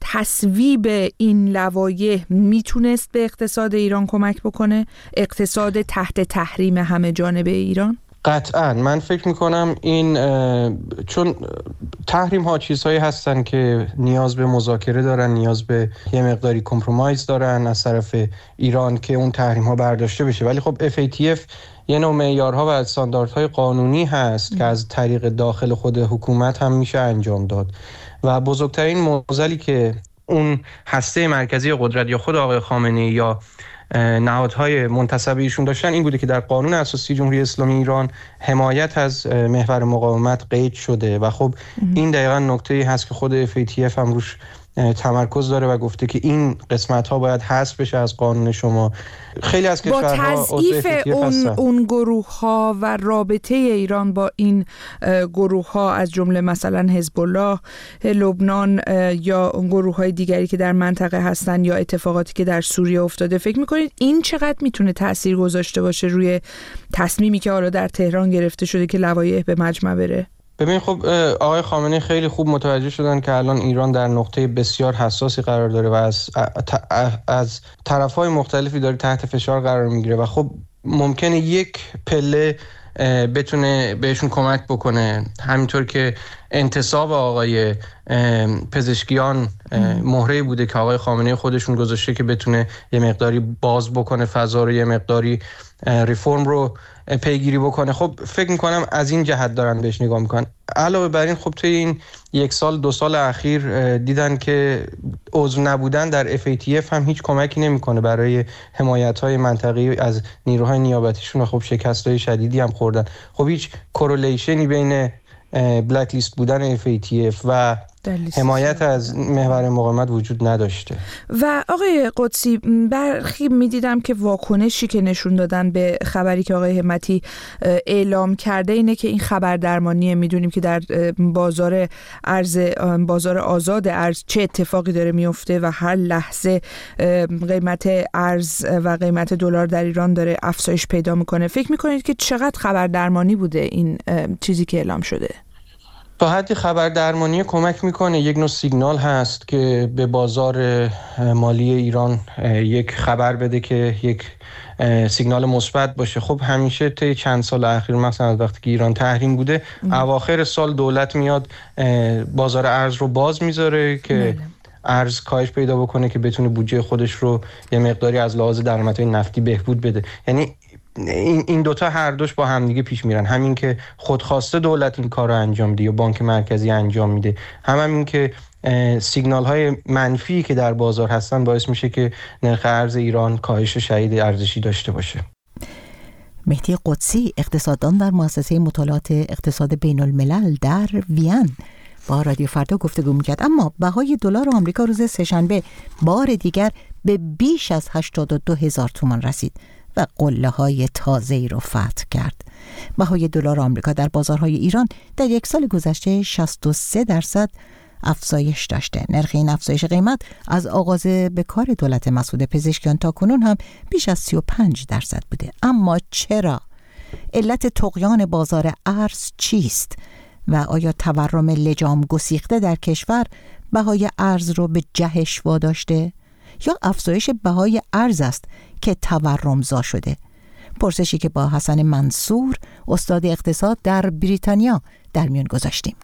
تصویب این لوایح میتونست به اقتصاد ایران کمک بکنه؟ اقتصاد تحت تحریم همه جانبه ایران؟ قطعا من فکر میکنم این چون تحریم ها چیزهایی هستن که نیاز به مذاکره دارن، نیاز به یه مقداری کمپرومایز دارن از طرف ایران که اون تحریم ها برداشته بشه. ولی خب اف ای تی اف یه نوع معیارها و استانداردهای قانونی هست که از طریق داخل خود حکومت هم میشه انجام داد و بزرگترین معضلی که اون هسته مرکزی قدرت یا خود آقای خامنه‌ای یا نهادهای منتسب ایشون داشتن این بوده که در قانون اساسی جمهوری اسلامی ایران حمایت از محور مقاومت قید شده و خب این دقیقاً نکته‌ای هست که خود اف ای تی اف هم روش تمرکز داره و گفته که این قسمت ها باید حذف بشه از قانون شما. خیلی از کشورها با تضعیف اون اون گروه ها و رابطه ایران با این گروه ها از جمله مثلا حزب الله لبنان یا گروه های دیگری که در منطقه هستن یا اتفاقاتی که در سوریه افتاده، فکر میکنید این چقدر میتونه تأثیر گذاشته باشه روی تصمیمی که حالا در تهران گرفته شده که لوایح به مجمع بره؟ ببین خب آقای خامنه‌ای خیلی خوب متوجه شدن که الان ایران در نقطه بسیار حساسی قرار داره و از از طرف‌های مختلفی داره تحت فشار قرار میگیره و خب ممکنه یک پله بتونه بهشون کمک بکنه، همینطور که انتصاب آقای پزشکیان مهره بوده که آقای خامنه‌ای خودشون گذاشته که بتونه یه مقداری باز بکنه فضا رو، یه مقداری ریفرم رو پیگیری بکنه. خب فکر میکنم از این جهت دارن بهش نگاه میکنن. علاوه بر این خب توی این یک سال دو سال اخیر دیدن که عضو نبودن در اف ای تی اف هم هیچ کمکی نمیکنه برای حمایت‌های منطقه‌ای از نیروهای نیابتیشون و خب شکست‌های شدیدی هم خوردن. خب هیچ کورلیشنی بین بلک لیست بودن اف ای تی اف و حمایت از محور مقاومت وجود نداشته. و آقای قدسی، برخی میدیدم که واکنشی که نشون دادن به خبری که آقای همتی اعلام کرده اینه که این خبر درمانیه. میدونیم که در بازار ارز بازار آزاد ارز چه اتفاقی داره میفته و هر لحظه قیمت ارز و قیمت دلار در ایران داره افزایش پیدا میکنه. فکر میکنید که چقدر خبر درمانی بوده این چیزی که اعلام شده؟ تا حدی خبر درمانی کمک میکنه، یک نوع سیگنال هست که به بازار مالی ایران یک خبر بده که یک سیگنال مثبت باشه. خب همیشه طی چند سال اخیر، مثلا از وقتی که ایران تحریم بوده، اواخر سال دولت میاد بازار ارز رو باز میذاره که ارز کاهش پیدا بکنه که بتونه بودجه خودش رو یه مقداری از لحاظ درآمدهای نفتی بهبود بده. یعنی این این دوتا هر دوش با هم دیگه پیش میرن. همین که خودخواسته دولت این کار رو انجام میده یا بانک مرکزی انجام میده، هم همین که سیگنال های منفی که در بازار هستن باعث میشه که نرخ ارز ایران کاهش شدید ارزشی داشته باشه. مهدی قدسی، اقتصاددان در مؤسسه مطالعات اقتصاد بین الملل در وین، با رادیو فردا گفتگو میکرد. اما بهای دلار آمریکا روز سه‌شنبه بار دیگر به بیش از هشتاد و دو هزار تومان رسید و قله های تازه‌ای رو فتح کرد. بهای دلار آمریکا در بازارهای ایران در یک سال گذشته شصت و سه درصد افزایش داشته. نرخ این افزایش قیمت از آغاز به کار دولت مسعود پزشکیان تا کنون هم بیش از سی و پنج درصد بوده. اما چرا؟ علت طغیان بازار ارز چیست؟ و آیا تورم لجام گسیخته در کشور بهای ارز رو به جهش واداشته؟ یا افزایش بهای ارز است که تورمزا شده؟ پرسشی که با حسن منصور، استاد اقتصاد در بریتانیا، در میان گذاشتیم.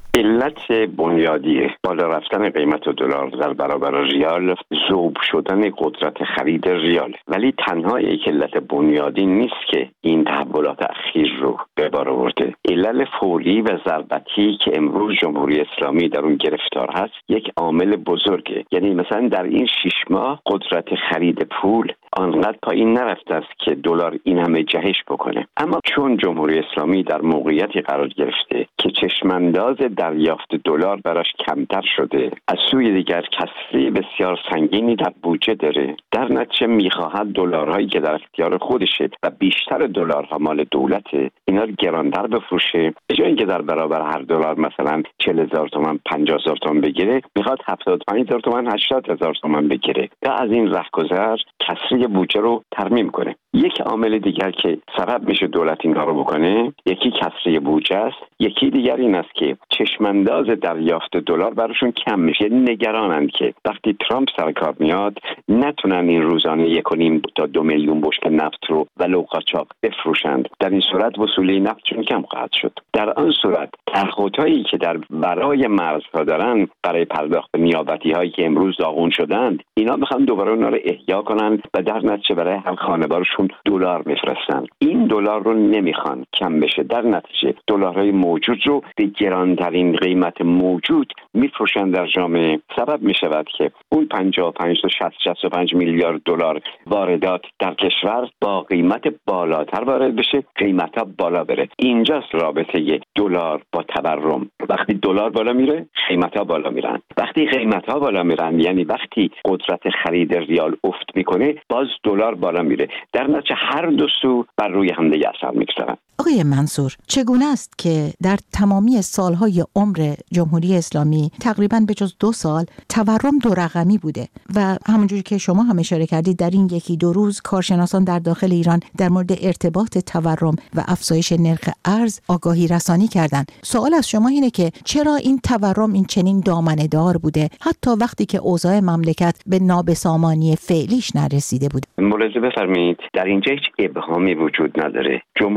علت بنیادی بالا رفتن قیمت دلار در برابر ریال ذوب شدن قدرت خرید ریال، ولی تنها یک علت بنیادی نیست که این تحولات اخیر رو به بار آورده. علل فوری و ضربتی که امروز جمهوری اسلامی در اون گرفتار هست یک عامل بزرگه. یعنی مثلا در این شش ماه قدرت خرید پول آنقدر پایین نرفته است که دلار این همه جهش بکنه، اما چون جمهوری اسلامی در موقعیتی قرار گرفته که چشمانداز دریافت دلار براش کمتر شده، از سوی دیگر کسری بسیار سنگینی در بودجه داره، در نتیجه میخواهد دلارهایی که در اختیار خودشه و بیشتر دلارها مال دولته، اینا رو گرانتر بفروشه. به جای اینکه در برابر هر دلار مثلا چهل هزار تومان پنجاه هزار تومان بگیره، میخواد هفتاد و پنج هزار تومان هشتاد هزار تومان بگیره و از این رهگذر کسری بودجه رو ترمیم کنه. یک عامل دیگر که سبب میشه دولت این کارو بکنه، یکی کسری بودجه است، یکی دیگر این است که چشمانداز دریافت دلار براشون کم میشه. نگرانند که وقتی ترامپ سر کار میاد نتونن این روزانه یک و نیم تا دو میلیون بشکه نفت رو ولو قاچاق بفروشند. در این صورت وصوله نفتشون کم خواهد شد. در آن صورت تعهدهایی که در برای مرزها دارن برای پرداخت به نیابتی هایی که امروز داغون شدند، اینا میخوان دوباره اونا رو احیا کنن و در نتیجه برای هر خانوارشون دلار میفرستن. این دلار رو نمیخوان کم بشه، در نتیجه دلارهای موجود رو به گرانترین قیمت موجود میفروشن در جامعه. سبب میشود که اون پنجاه و پنج تا شصت شصت و پنج میلیارد دلار واردات در کشور با قیمت بالاتر وارد بشه، قیمت‌ها بالا بره. اینجاست رابطه دلار با تورم. وقتی دلار بالا میره، قیمت‌ها بالا میرن. وقتی قیمت‌ها بالا میرن، یعنی وقتی قدرت خرید ریال افت میکنه، باز دلار بالا میره. در نتیجه هر دو سو بر روی هم دیگه اثر میگذارن. آقای منصور، چگونه است که در تمامی سالهای عمر جمهوری اسلامی تقریباً به جز دو سال تورم دو رقمی بوده و همونجوری که شما هم اشاره کردید در این یکی دو روز کارشناسان در داخل ایران در مورد ارتباط تورم و افزایش نرخ ارز آگاهی رسانی کردند. سوال از شما اینه که چرا این تورم این چنین دامنه دار بوده حتی وقتی که اوضاع مملکت به نابسامانی فعلیش نرسیده بود؟ ملاحظه بفرمایید، در اینجا هیچ ابهامی وجود نداره. جمهوری اسلامی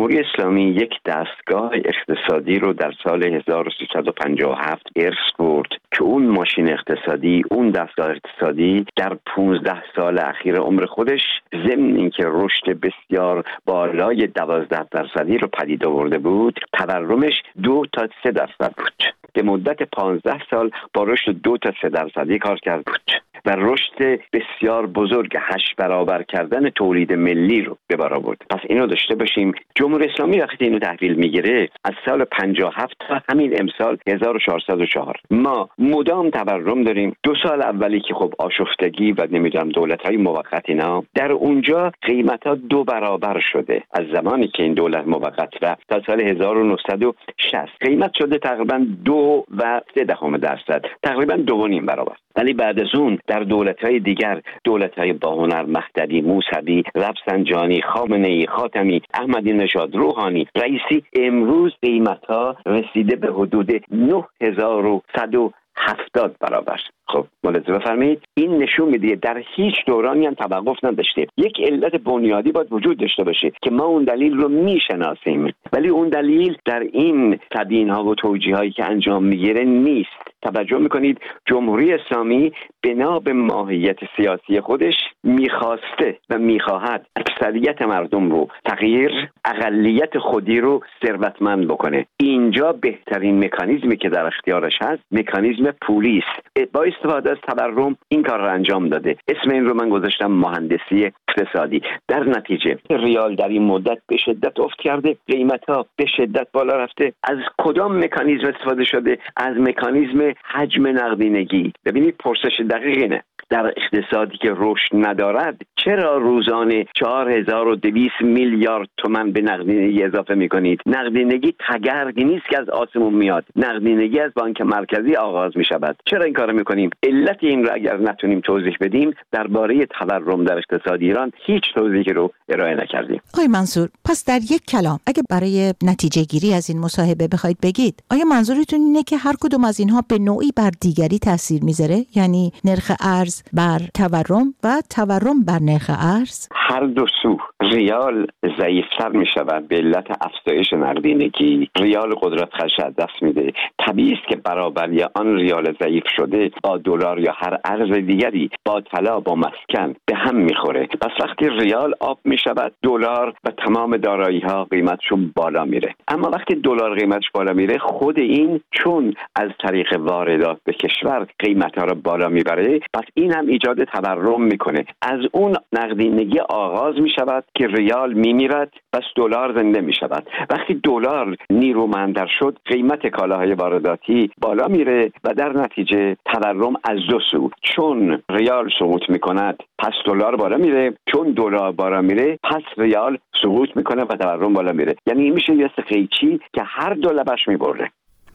اسلامی یک دستگاه اقتصادی رو در سال هزار و سیصد و پنجاه و هفت ارث برد که اون ماشین اقتصادی، اون دستگاه اقتصادی در پانزده سال اخیر عمر خودش ضمن اینکه رشد بسیار بالای دوازده درصدی رو پدید آورده بود، تورمش دو تا سه درصد بود. به مدت پانزده سال با رشد دو تا سه درصدی کار کرد بود و رشد بسیار بزرگ هشت برابر کردن تولید ملی رو به بار آورد. پس اینو داشته باشیم. جمهوری اسلامی وقتی اینو تحویل میگیره از سال پنجاه و هفت تا همین امسال هزار و چهارصد و چهار ما مدام تورم داریم. دو سال اولی که خب آشفتگی و نمیدونم دولت‌های موقت اینا، در اونجا قیمت‌ها دو برابر شده. از زمانی که این دولت موقت رفت تا سال هزار و نهصد و شصت قیمت شده تقریبا دو و سه دهم درصد، تقریبا دو و نیم برابر. ولی بعد از اون در دولت‌های دیگر، دولت‌های باهنر، مهدوی، موسوی، رفسنجانی، خامنه‌ای، خاتمی، احمدی نژاد، روحانی، رئیسی، امروز قیمت‌ها رسیده به حدود نه هزار و صد و هفتاد برابر. خب ملاحظه بفرمایید، این نشون میده در هیچ دورانی هم توقف نداشته. یک علت بنیادی باید وجود داشته باشه که ما اون دلیل رو میشناسیم، ولی اون دلیل در این تبیین‌ها و توجیه‌هایی که انجام میگیره نیست. توجه میکنید جمهوری اسلامی بنا به ماهیت سیاسی خودش میخواسته و میخواهد اکثریت مردم رو تغییر، اقلیت خودی رو ثروتمند بکنه. اینجا بهترین مکانیزمی که در اختیارش هست مکانیزم پولی است. با استفاده از تورم این کار رو انجام داده. اسم این رو من گذاشتم مهندسی اقتصادی. در نتیجه ریال در این مدت به شدت افت کرده، قیمت‌ها به شدت بالا رفته. از کدام مکانیزم استفاده شده؟ از مکانیزم حجم نقدینگی. ببینید پرسش دقیق اینه، در اقتصادی که رشد ندارد چرا روزانه چهار هزار و دویست میلیارد تومان به نقدینگی اضافه میکنید؟ نقدینگی تگرگی نیست که از آسمون میاد، نقدینگی از بانک مرکزی آغاز میشود. چرا این کارو میکنیم؟ علت این رو اگر نتونیم توضیح بدیم درباره تورم در اقتصاد ایران هیچ توضیحی رو ارائه نکردیم. آقای منصور، پس در یک کلام اگه برای نتیجه گیری از این مصاحبه بخواید بگید، آیا منظورتون اینه که هر کدوم از اینها به نوعی بر دیگری تاثیر میذاره؟ یعنی نرخ ارز بر تورم و تورم بر نرخ ارز؟ هر دو سو. ریال ضعیفتر می شود به علت افزایش نقدینگی، ریال قدرت خرش از دست میده. طبیعی است که برابری آن ریال ضعیف شده با دلار یا هر ارز دیگری، با طلا، با مسکن به هم میخوره. پس وقتی ریال آب می شود، دلار و تمام دارایی ها قیمتشون بالا میره. اما وقتی دلار قیمتش بالا میره، خود این چون از طریق واردات به کشور قیمت ها رو بالا میبره، پس این هم ایجاد تورم میکنه. از اون نقدینگی آغاز میشود که ریال میمیرد، پس دلار زنده میشود. وقتی دلار نیرومندتر شد، قیمت کالاهای وارداتی بالا میره و در نتیجه تورم از دو سو. چون ریال سقوط میکند، پس دلار بالا میره، چون دلار بالا میره، پس ریال سقوط میکنه و تورم بالا میره. یعنی میشه یه قیچی که هر دو لبش میبره.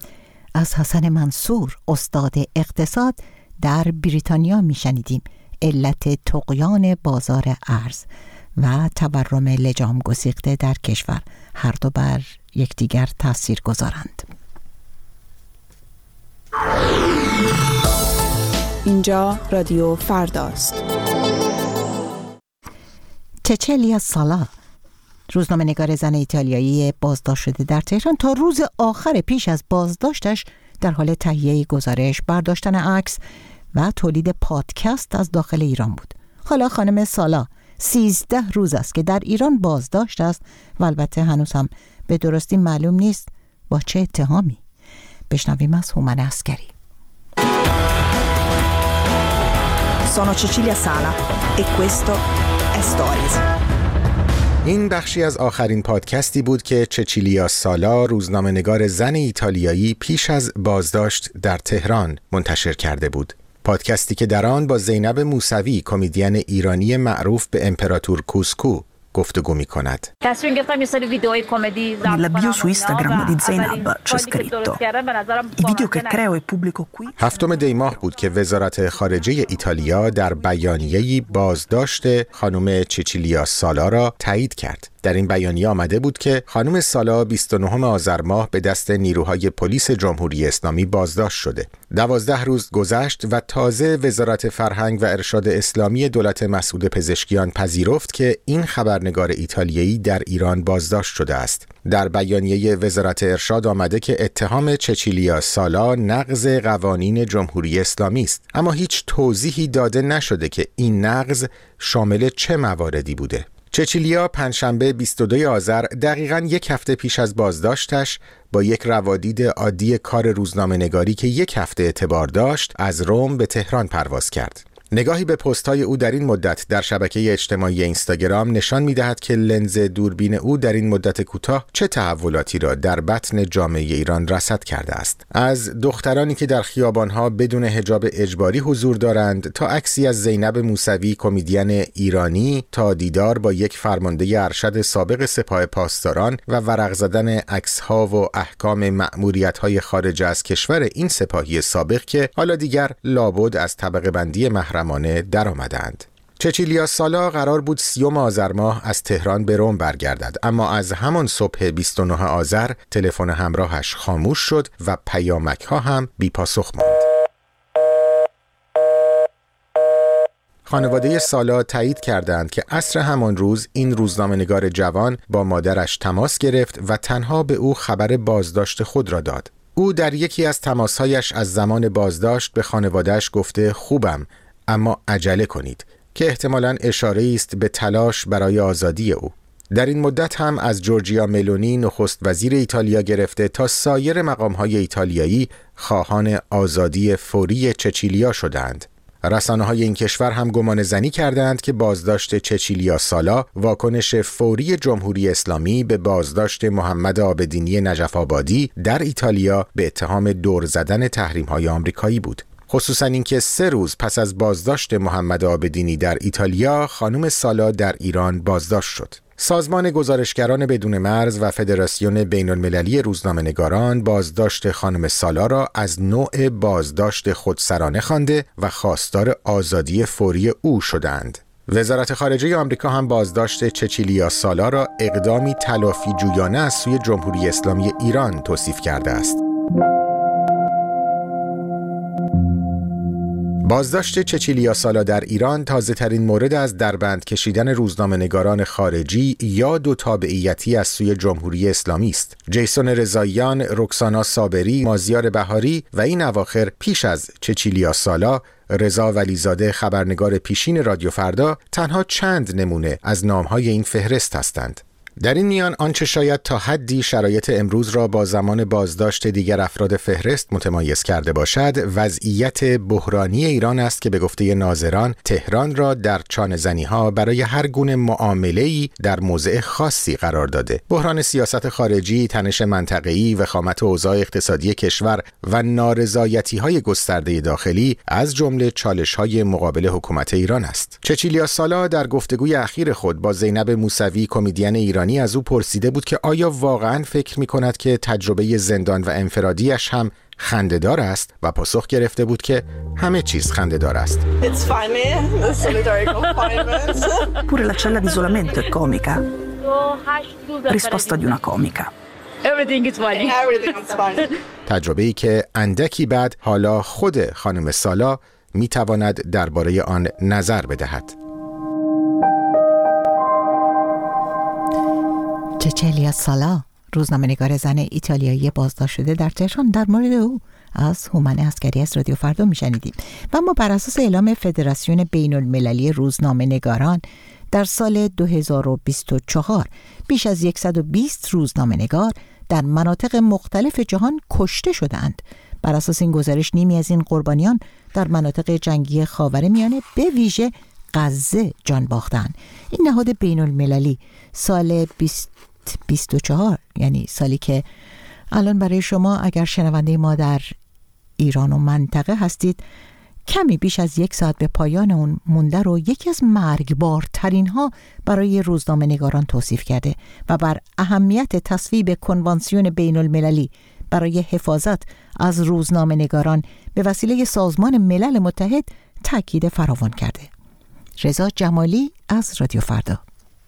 از حسن منصور، استاد اقتصاد در بریتانیا میشنیدیم علت طغیان بازار ارز و تورم لجام گسیخته در کشور، هر دو بر یکدیگر تاثیر گذارند. اینجا رادیو فرداست. چچلیا سالا، روزنامه‌نگار زن ایتالیایی بازداشت شده در تهران، تا روز آخر پیش از بازداشتش در حال تهیه گزارش، برداشتن عکس و تولید پادکست از داخل ایران بود. حالا خانم سالا سیزده روز است که در ایران بازداشت است و البته هنوز هم به درستی معلوم نیست با چه اتهامی. بشنویم از هومن عسکری. Sono Cecilia Sala e questo è Stories. این بخشی از آخرین پادکستی بود که چچیلیا سالا، روزنامه‌نگار زن ایتالیایی، پیش از بازداشت در تهران منتشر کرده بود. پادکستی که در آن با زینب موسوی، کمدین ایرانی معروف به امپراتور کوسکو، گفتگو می کند. Nel bio su Instagram di Zainab c'è scritto: I video che creo e pubblico qui. هفتم دی ماه بود که وزارت خارجه ایتالیا در بیانیه‌ای بازداشت خانم چچیلیا سالا را تایید کرد. در این بیانیه آمده بود که خانم سالا بیست و نهم آذر ماه به دست نیروهای پلیس جمهوری اسلامی بازداشت شده. دوازده روز گذشت و تازه وزارت فرهنگ و ارشاد اسلامی دولت مسعود پزشکیان پذیرفت که این خبرنگار ایتالیایی در ایران بازداشت شده است. در بیانیه وزارت ارشاد آمده که اتهام چچیلیا سالا نقض قوانین جمهوری اسلامی است، اما هیچ توضیحی داده نشده که این نقض شامل چه مواردی بوده. چچیلیا پنجشنبه بیست و دوم آذر دقیقاً یک هفته پیش از بازداشتش با یک روادید عادی کار روزنامه‌نگاری که یک هفته اعتبار داشت از روم به تهران پرواز کرد. نگاهی به پست‌های او در این مدت در شبکه اجتماعی اینستاگرام نشان می‌دهد که لنز دوربین او در این مدت کوتاه چه تحولاتی را در بطن جامعه ایران رصد کرده است. از دخترانی که در خیابان‌ها بدون حجاب اجباری حضور دارند تا عکسی از زینب موسوی کمدین ایرانی تا دیدار با یک فرمانده ارشد سابق سپاه پاسداران و ورق زدن عکس‌ها و احکام مأموریت‌های خارج از کشور این سپاهی سابق که حالا دیگر لابد از طبقه بندی محرم در آمدند. چچیلیا سالا قرار بود سیوم آذر ماه از تهران به روم برگردد، اما از همان صبح بیست و نهم آذر تلفن همراهش خاموش شد و پیامک ها هم بی پاسخ ماند. خانواده سالا تایید کردند که عصر همان روز این روزنامه‌نگار جوان با مادرش تماس گرفت و تنها به او خبر بازداشت خود را داد. او در یکی از تماسهایش از زمان بازداشت به خانواده‌اش گفته خوبم اما عجله کنید، که احتمالاً اشاره است به تلاش برای آزادی او. در این مدت هم از جورجیا ملونی نخست وزیر ایتالیا گرفته تا سایر مقام‌های ایتالیایی خواهان آزادی فوری چچیلیا شدند. رسانه‌های این کشور هم گمان زنی کردند که بازداشت چچیلیا سالا واکنش فوری جمهوری اسلامی به بازداشت محمد عابدینی نجف آبادی در ایتالیا به اتهام دور زدن تحریم‌های آمریکایی بود. خصوصا اینکه سه روز پس از بازداشت محمد عابدینی در ایتالیا، خانم سالا در ایران بازداشت شد. سازمان گزارشگران بدون مرز و فدراسیون بین المللی روزنامه‌نگاران بازداشت خانم سالا را از نوع بازداشت خودسرانه خوانده و خواستار آزادی فوری او شدند. وزارت خارجه آمریکا هم بازداشت چچیلیا سالا را اقدامی تلافی جویانه از سوی جمهوری اسلامی ایران توصیف کرده است. بازداشت چچیلیا سالا در ایران تازه ترین مورد از دربند کشیدن روزنامه‌نگاران خارجی یا دو تابعیتی از سوی جمهوری اسلامی است. جیسون رضاییان، رکسانا صابری، مازیار بهاری و این اواخر پیش از چچیلیا سالا رضا ولیزاده خبرنگار پیشین رادیو فردا تنها چند نمونه از نام‌های این فهرست هستند. در این میان آنچه شاید تا حدی شرایط امروز را با زمان بازداشت دیگر افراد فهرست متمایز کرده باشد، وضعیت بحرانی ایران است که به گفته ناظران تهران را در چانه زنی ها برای هر گونه معامله‌ای در موضع خاصی قرار داده. بحران سیاست خارجی، تنش منطقه‌ای، وخامت اوضاع اقتصادی کشور و نارضایتی‌های گسترده داخلی از جمله چالش‌های مقابل حکومت ایران است. چچیلیا سالا در گفتگوی اخیر خود با زینب موسوی کمدین ایرانی از او پرسیده بود که آیا واقعاً فکر می‌کند که تجربه زندان و انفرادیش هم خنده‌دار است و پاسخ گرفته بود که همه چیز خنده‌دار است. Pure la cella di isolamento è comica. Risposta di una comica. Everything is funny. Everything is funny. تجربه‌ای که اندکی بعد حالا خود خانم سالا می‌تواند درباره آن نظر بدهد. چچیلیا سالا، روزنامه‌نگار زن ایتالیایی بازداشت شده در تهران، در مورد او از هومن عسکری از رادیو فردا میشنیدیم. و ما بر اساس اعلام فدراسیون بین المللی روزنامه‌نگاران در سال دو هزار و بیست و چهار بیش از صد و بیست روزنامه‌نگار در مناطق مختلف جهان کشته شدند. بر اساس این گزارش نیمی از این قربانیان در مناطق جنگی خاورمیانه به ویژه غزه جان باختند. این نهاد بین المللی سال بیست بیست و چهار، یعنی سالی که الان برای شما اگر شنونده ما در ایران و منطقه هستید کمی بیش از یک ساعت به پایان اون مونده رو یکی از مرگبارترین ها برای روزنامه نگاران توصیف کرده و بر اهمیت تصویب کنوانسیون بین المللی برای حفاظت از روزنامه نگاران به وسیله سازمان ملل متحد تاکید فراوان کرده. رضا جمالی از رادیو فردا.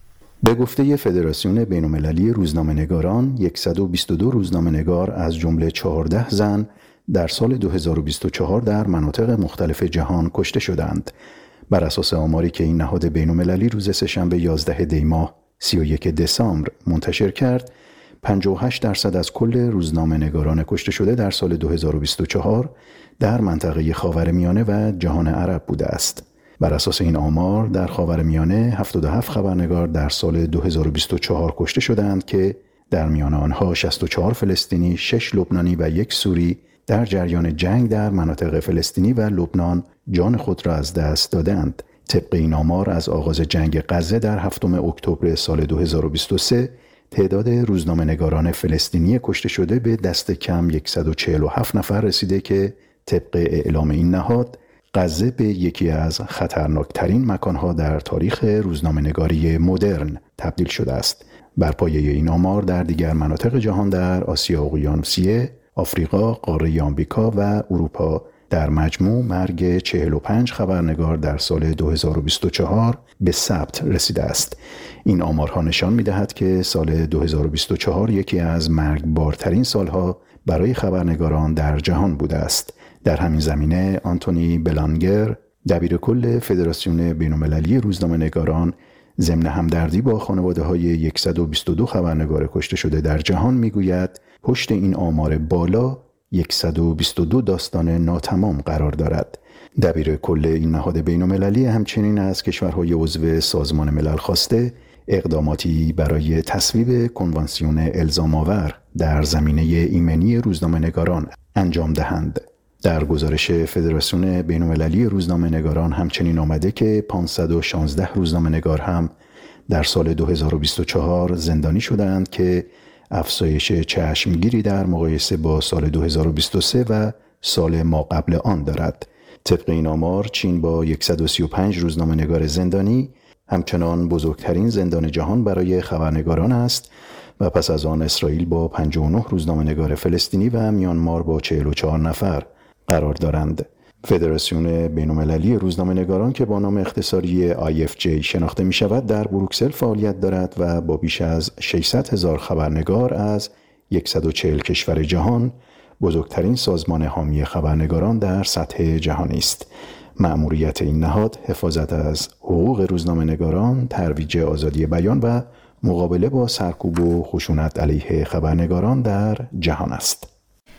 به گفته فدراسیون بین‌المللی روزنامه‌نگاران، صد و بیست و دو روزنامه‌نگار از جمله چهارده زن در سال دو هزار و بیست و چهار در مناطق مختلف جهان کشته شدند. بر اساس آماری که این نهاد بین‌المللی روز سه‌شنبه یازده دی ماه سی و یک دسامبر منتشر کرد، پنجاه و هشت درصد از کل روزنامه‌نگاران کشته شده در سال دو هزار و بیست و چهار در منطقه خاورمیانه و جهان عرب بوده است. بر اساس این آمار در خاورمیانه هفتاد و هفت خبرنگار در سال دو هزار و بیست و چهار کشته شدند که در میان آنها شصت و چهار فلسطینی، شش لبنانی و یک سوری در جریان جنگ در مناطق فلسطینی و لبنان جان خود را از دست دادند. طبق این آمار از آغاز جنگ غزه در هفتم اکتبر سال دو هزار و بیست و سه تعداد روزنامه‌نگاران فلسطینی کشته شده به دست کم صد و چهل و هفت نفر رسیده که طبق اعلام این نهاد غزه به یکی از خطرناکترین مکانها در تاریخ روزنامه‌نگاری مدرن تبدیل شده است. بر پایه این آمار در دیگر مناطق جهان در آسیا اقیانوسیه، آفریقا، قاره آمریکا و اروپا در مجموع مرگ چهل و پنج خبرنگار در سال دو هزار و بیست و چهار به ثبت رسیده است. این آمارها نشان می‌دهد که سال دو هزار و بیست و چهار یکی از مرگبارترین سالها برای خبرنگاران در جهان بوده است. در همین زمینه آنتونی بلانگر، دبیر کل فدراسیون بین‌المللی روزنامه‌نگاران، ضمن همدردی با خانواده‌های صد و بیست و دو خبرنگار کشته شده در جهان میگوید پشت این آمار بالا صد و بیست و دو داستان ناتمام قرار دارد. دبیر کل این نهاد بین‌المللی همچنین از کشورهای عضو سازمان ملل خواسته اقداماتی برای تصویب کنوانسیون الزام‌آور در زمینه ایمنی روزنامه‌نگاران انجام دهند. در گزارش فدراسیون بین‌المللی روزنامه‌نگاران همچنین آمده که پانصد و شانزده روزنامه‌نگار هم در سال دو هزار و بیست و چهار زندانی شدند که افزایش چشمگیری در مقایسه با سال دو هزار و بیست و سه و سال ما قبل آن دارد. طبق این آمار چین با صد و سی و پنج روزنامه‌نگار زندانی همچنان بزرگترین زندان جهان برای خبرنگاران است و پس از آن اسرائیل با پنجاه و نه روزنامه‌نگار فلسطینی و میانمار با چهل و چهار نفر قرار دارند. فدراسیون بین‌المللی روزنامه‌نگاران که با نام اختصاری آی اف جی شناخته می شود در بروکسل فعالیت دارد و با بیش از ششصد هزار خبرنگار از صد و چهل کشور جهان بزرگترین سازمان حامی خبرنگاران در سطح جهانی است. مأموریت این نهاد حفاظت از حقوق روزنامه‌نگاران، ترویج آزادی بیان و مقابله با سرکوب و خشونت علیه خبرنگاران در جهان است.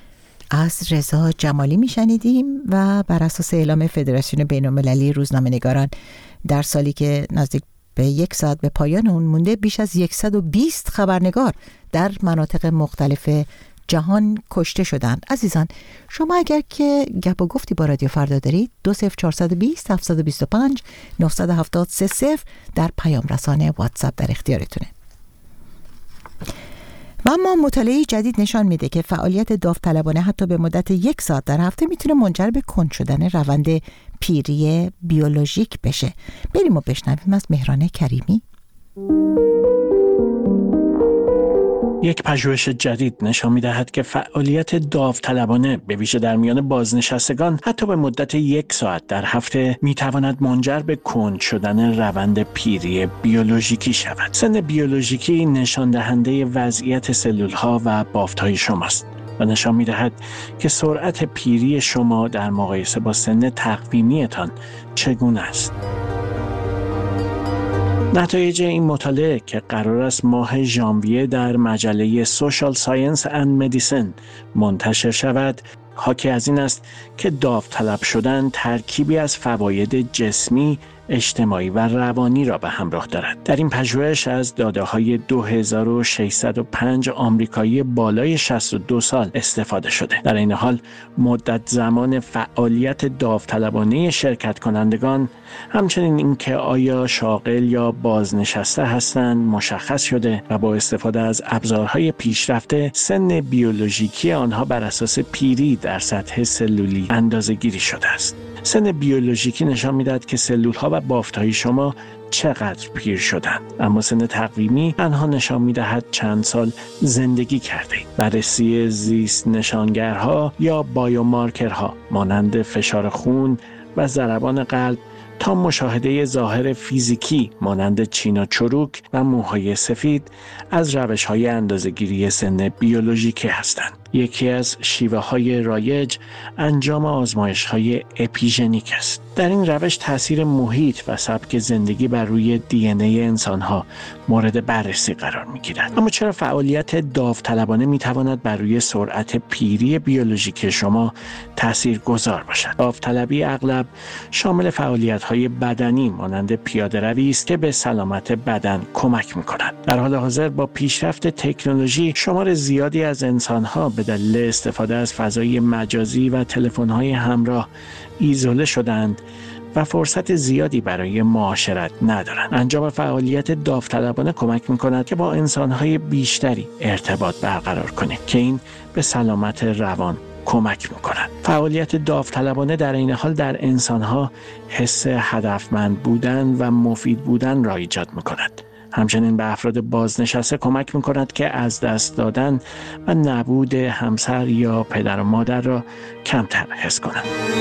از رضا جمالی میشنیدیم و بر اساس اعلام فدراسیون بین‌المللی روزنامه‌نگاران در سالی که نزدیک به یک ساعت به پایان اون مونده بیش از صد و بیست خبرنگار در مناطق مختلف جهان کشته شدند. عزیزان، شما اگر که گپ و گفتی با رادیو فردا دارید دو صفر چهار دو صفر هفت دو پنج نه هفت سه صفر در پیام رسانه واتساپ در اختیارتونه. و اما مطالعه جدید نشان میده که فعالیت داوطلبانه حتی به مدت یک ساعت در هفته میتونه منجر به کند شدن روند پیری بیولوژیک بشه. بریم و بشنویم از مهران کریمی. یک پژوهش جدید نشان می‌دهد که فعالیت داوطلبانه به ویژه در میان بازنشستگان حتی به مدت یک ساعت در هفته می‌تواند منجر به کند شدن روند پیری بیولوژیکی شود. سن بیولوژیکی نشان دهنده وضعیت سلول‌ها و بافت‌های شماست و نشان می‌دهد که سرعت پیری شما در مقایسه با سن تقویمی‌تان چگونه است. نتایج این مطالعه که قرار است ماه ژانویه در مجله سوشال ساینس اند مدیسن منتشر شود، حاکی از این است که داوطلب شدن ترکیبی از فواید جسمی، اجتماعی و روانی را به همراه دارد. در این پژوهش از داده‌های دو هزار و ششصد و پنج آمریکایی بالای شصت و دو سال استفاده شده. در این حال مدت زمان فعالیت داوطلبانه شرکت کنندگان، همچنین اینکه آیا شاغل یا بازنشسته هستند مشخص شده و با استفاده از ابزارهای پیشرفته سن بیولوژیکی آنها بر اساس پیری در سطح سلولی اندازه‌گیری شده است. سن بیولوژیکی نشان می‌دهد که سلول‌ها و بافت‌های شما چقدر پیر شدند، اما سن تقویمی آنها نشان می‌دهد چند سال زندگی کردید. بررسی زیست نشانگرها یا بایومارکرها مانند فشار خون و ضربان قلب تا مشاهده ظاهر فیزیکی مانند چین و چروک و موهای سفید از روش‌های اندازه‌گیری سن بیولوژیکی هستند. یکی از شیوه‌های رایج انجام آزمایش‌های اپیژنیک است. در این روش تأثیر محیط و سبک زندگی بر روی دی ان ای انسان‌ها مورد بررسی قرار می‌گیرد. اما چرا فعالیت داوطلبانه می‌تواند بر روی سرعت پیری بیولوژیک شما تأثیرگذار باشد؟ داوطلبی اغلب شامل فعالیت‌های بدنی مانند پیاده‌روی است که به سلامت بدن کمک می‌کند. در حال حاضر با پیشرفت تکنولوژی شمار زیادی از انسان‌ها به دلیل استفاده از فضای مجازی و تلفن‌های همراه ایزوله شدند و فرصت زیادی برای معاشرت ندارند. انجام فعالیت داوطلبانه کمک می‌کند که با انسان‌های بیشتری ارتباط برقرار کنید که این به سلامت روان کمک می‌کند. فعالیت داوطلبانه در این حال در انسان‌ها حس هدفمند بودن و مفید بودن را ایجاد می‌کند. همچنین به افراد بازنشسته کمک می‌کند که از دست دادن و نبود همسر یا پدر و مادر را کمتر حس کنند.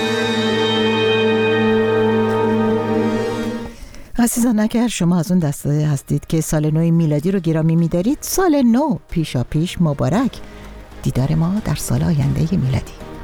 عزیزان، اگر شما از اون دسته هستید که سال نو میلادی رو گرامی می‌دارید، سال نو پیشا پیش مبارک. دیدار ما در سال آینده میلادی.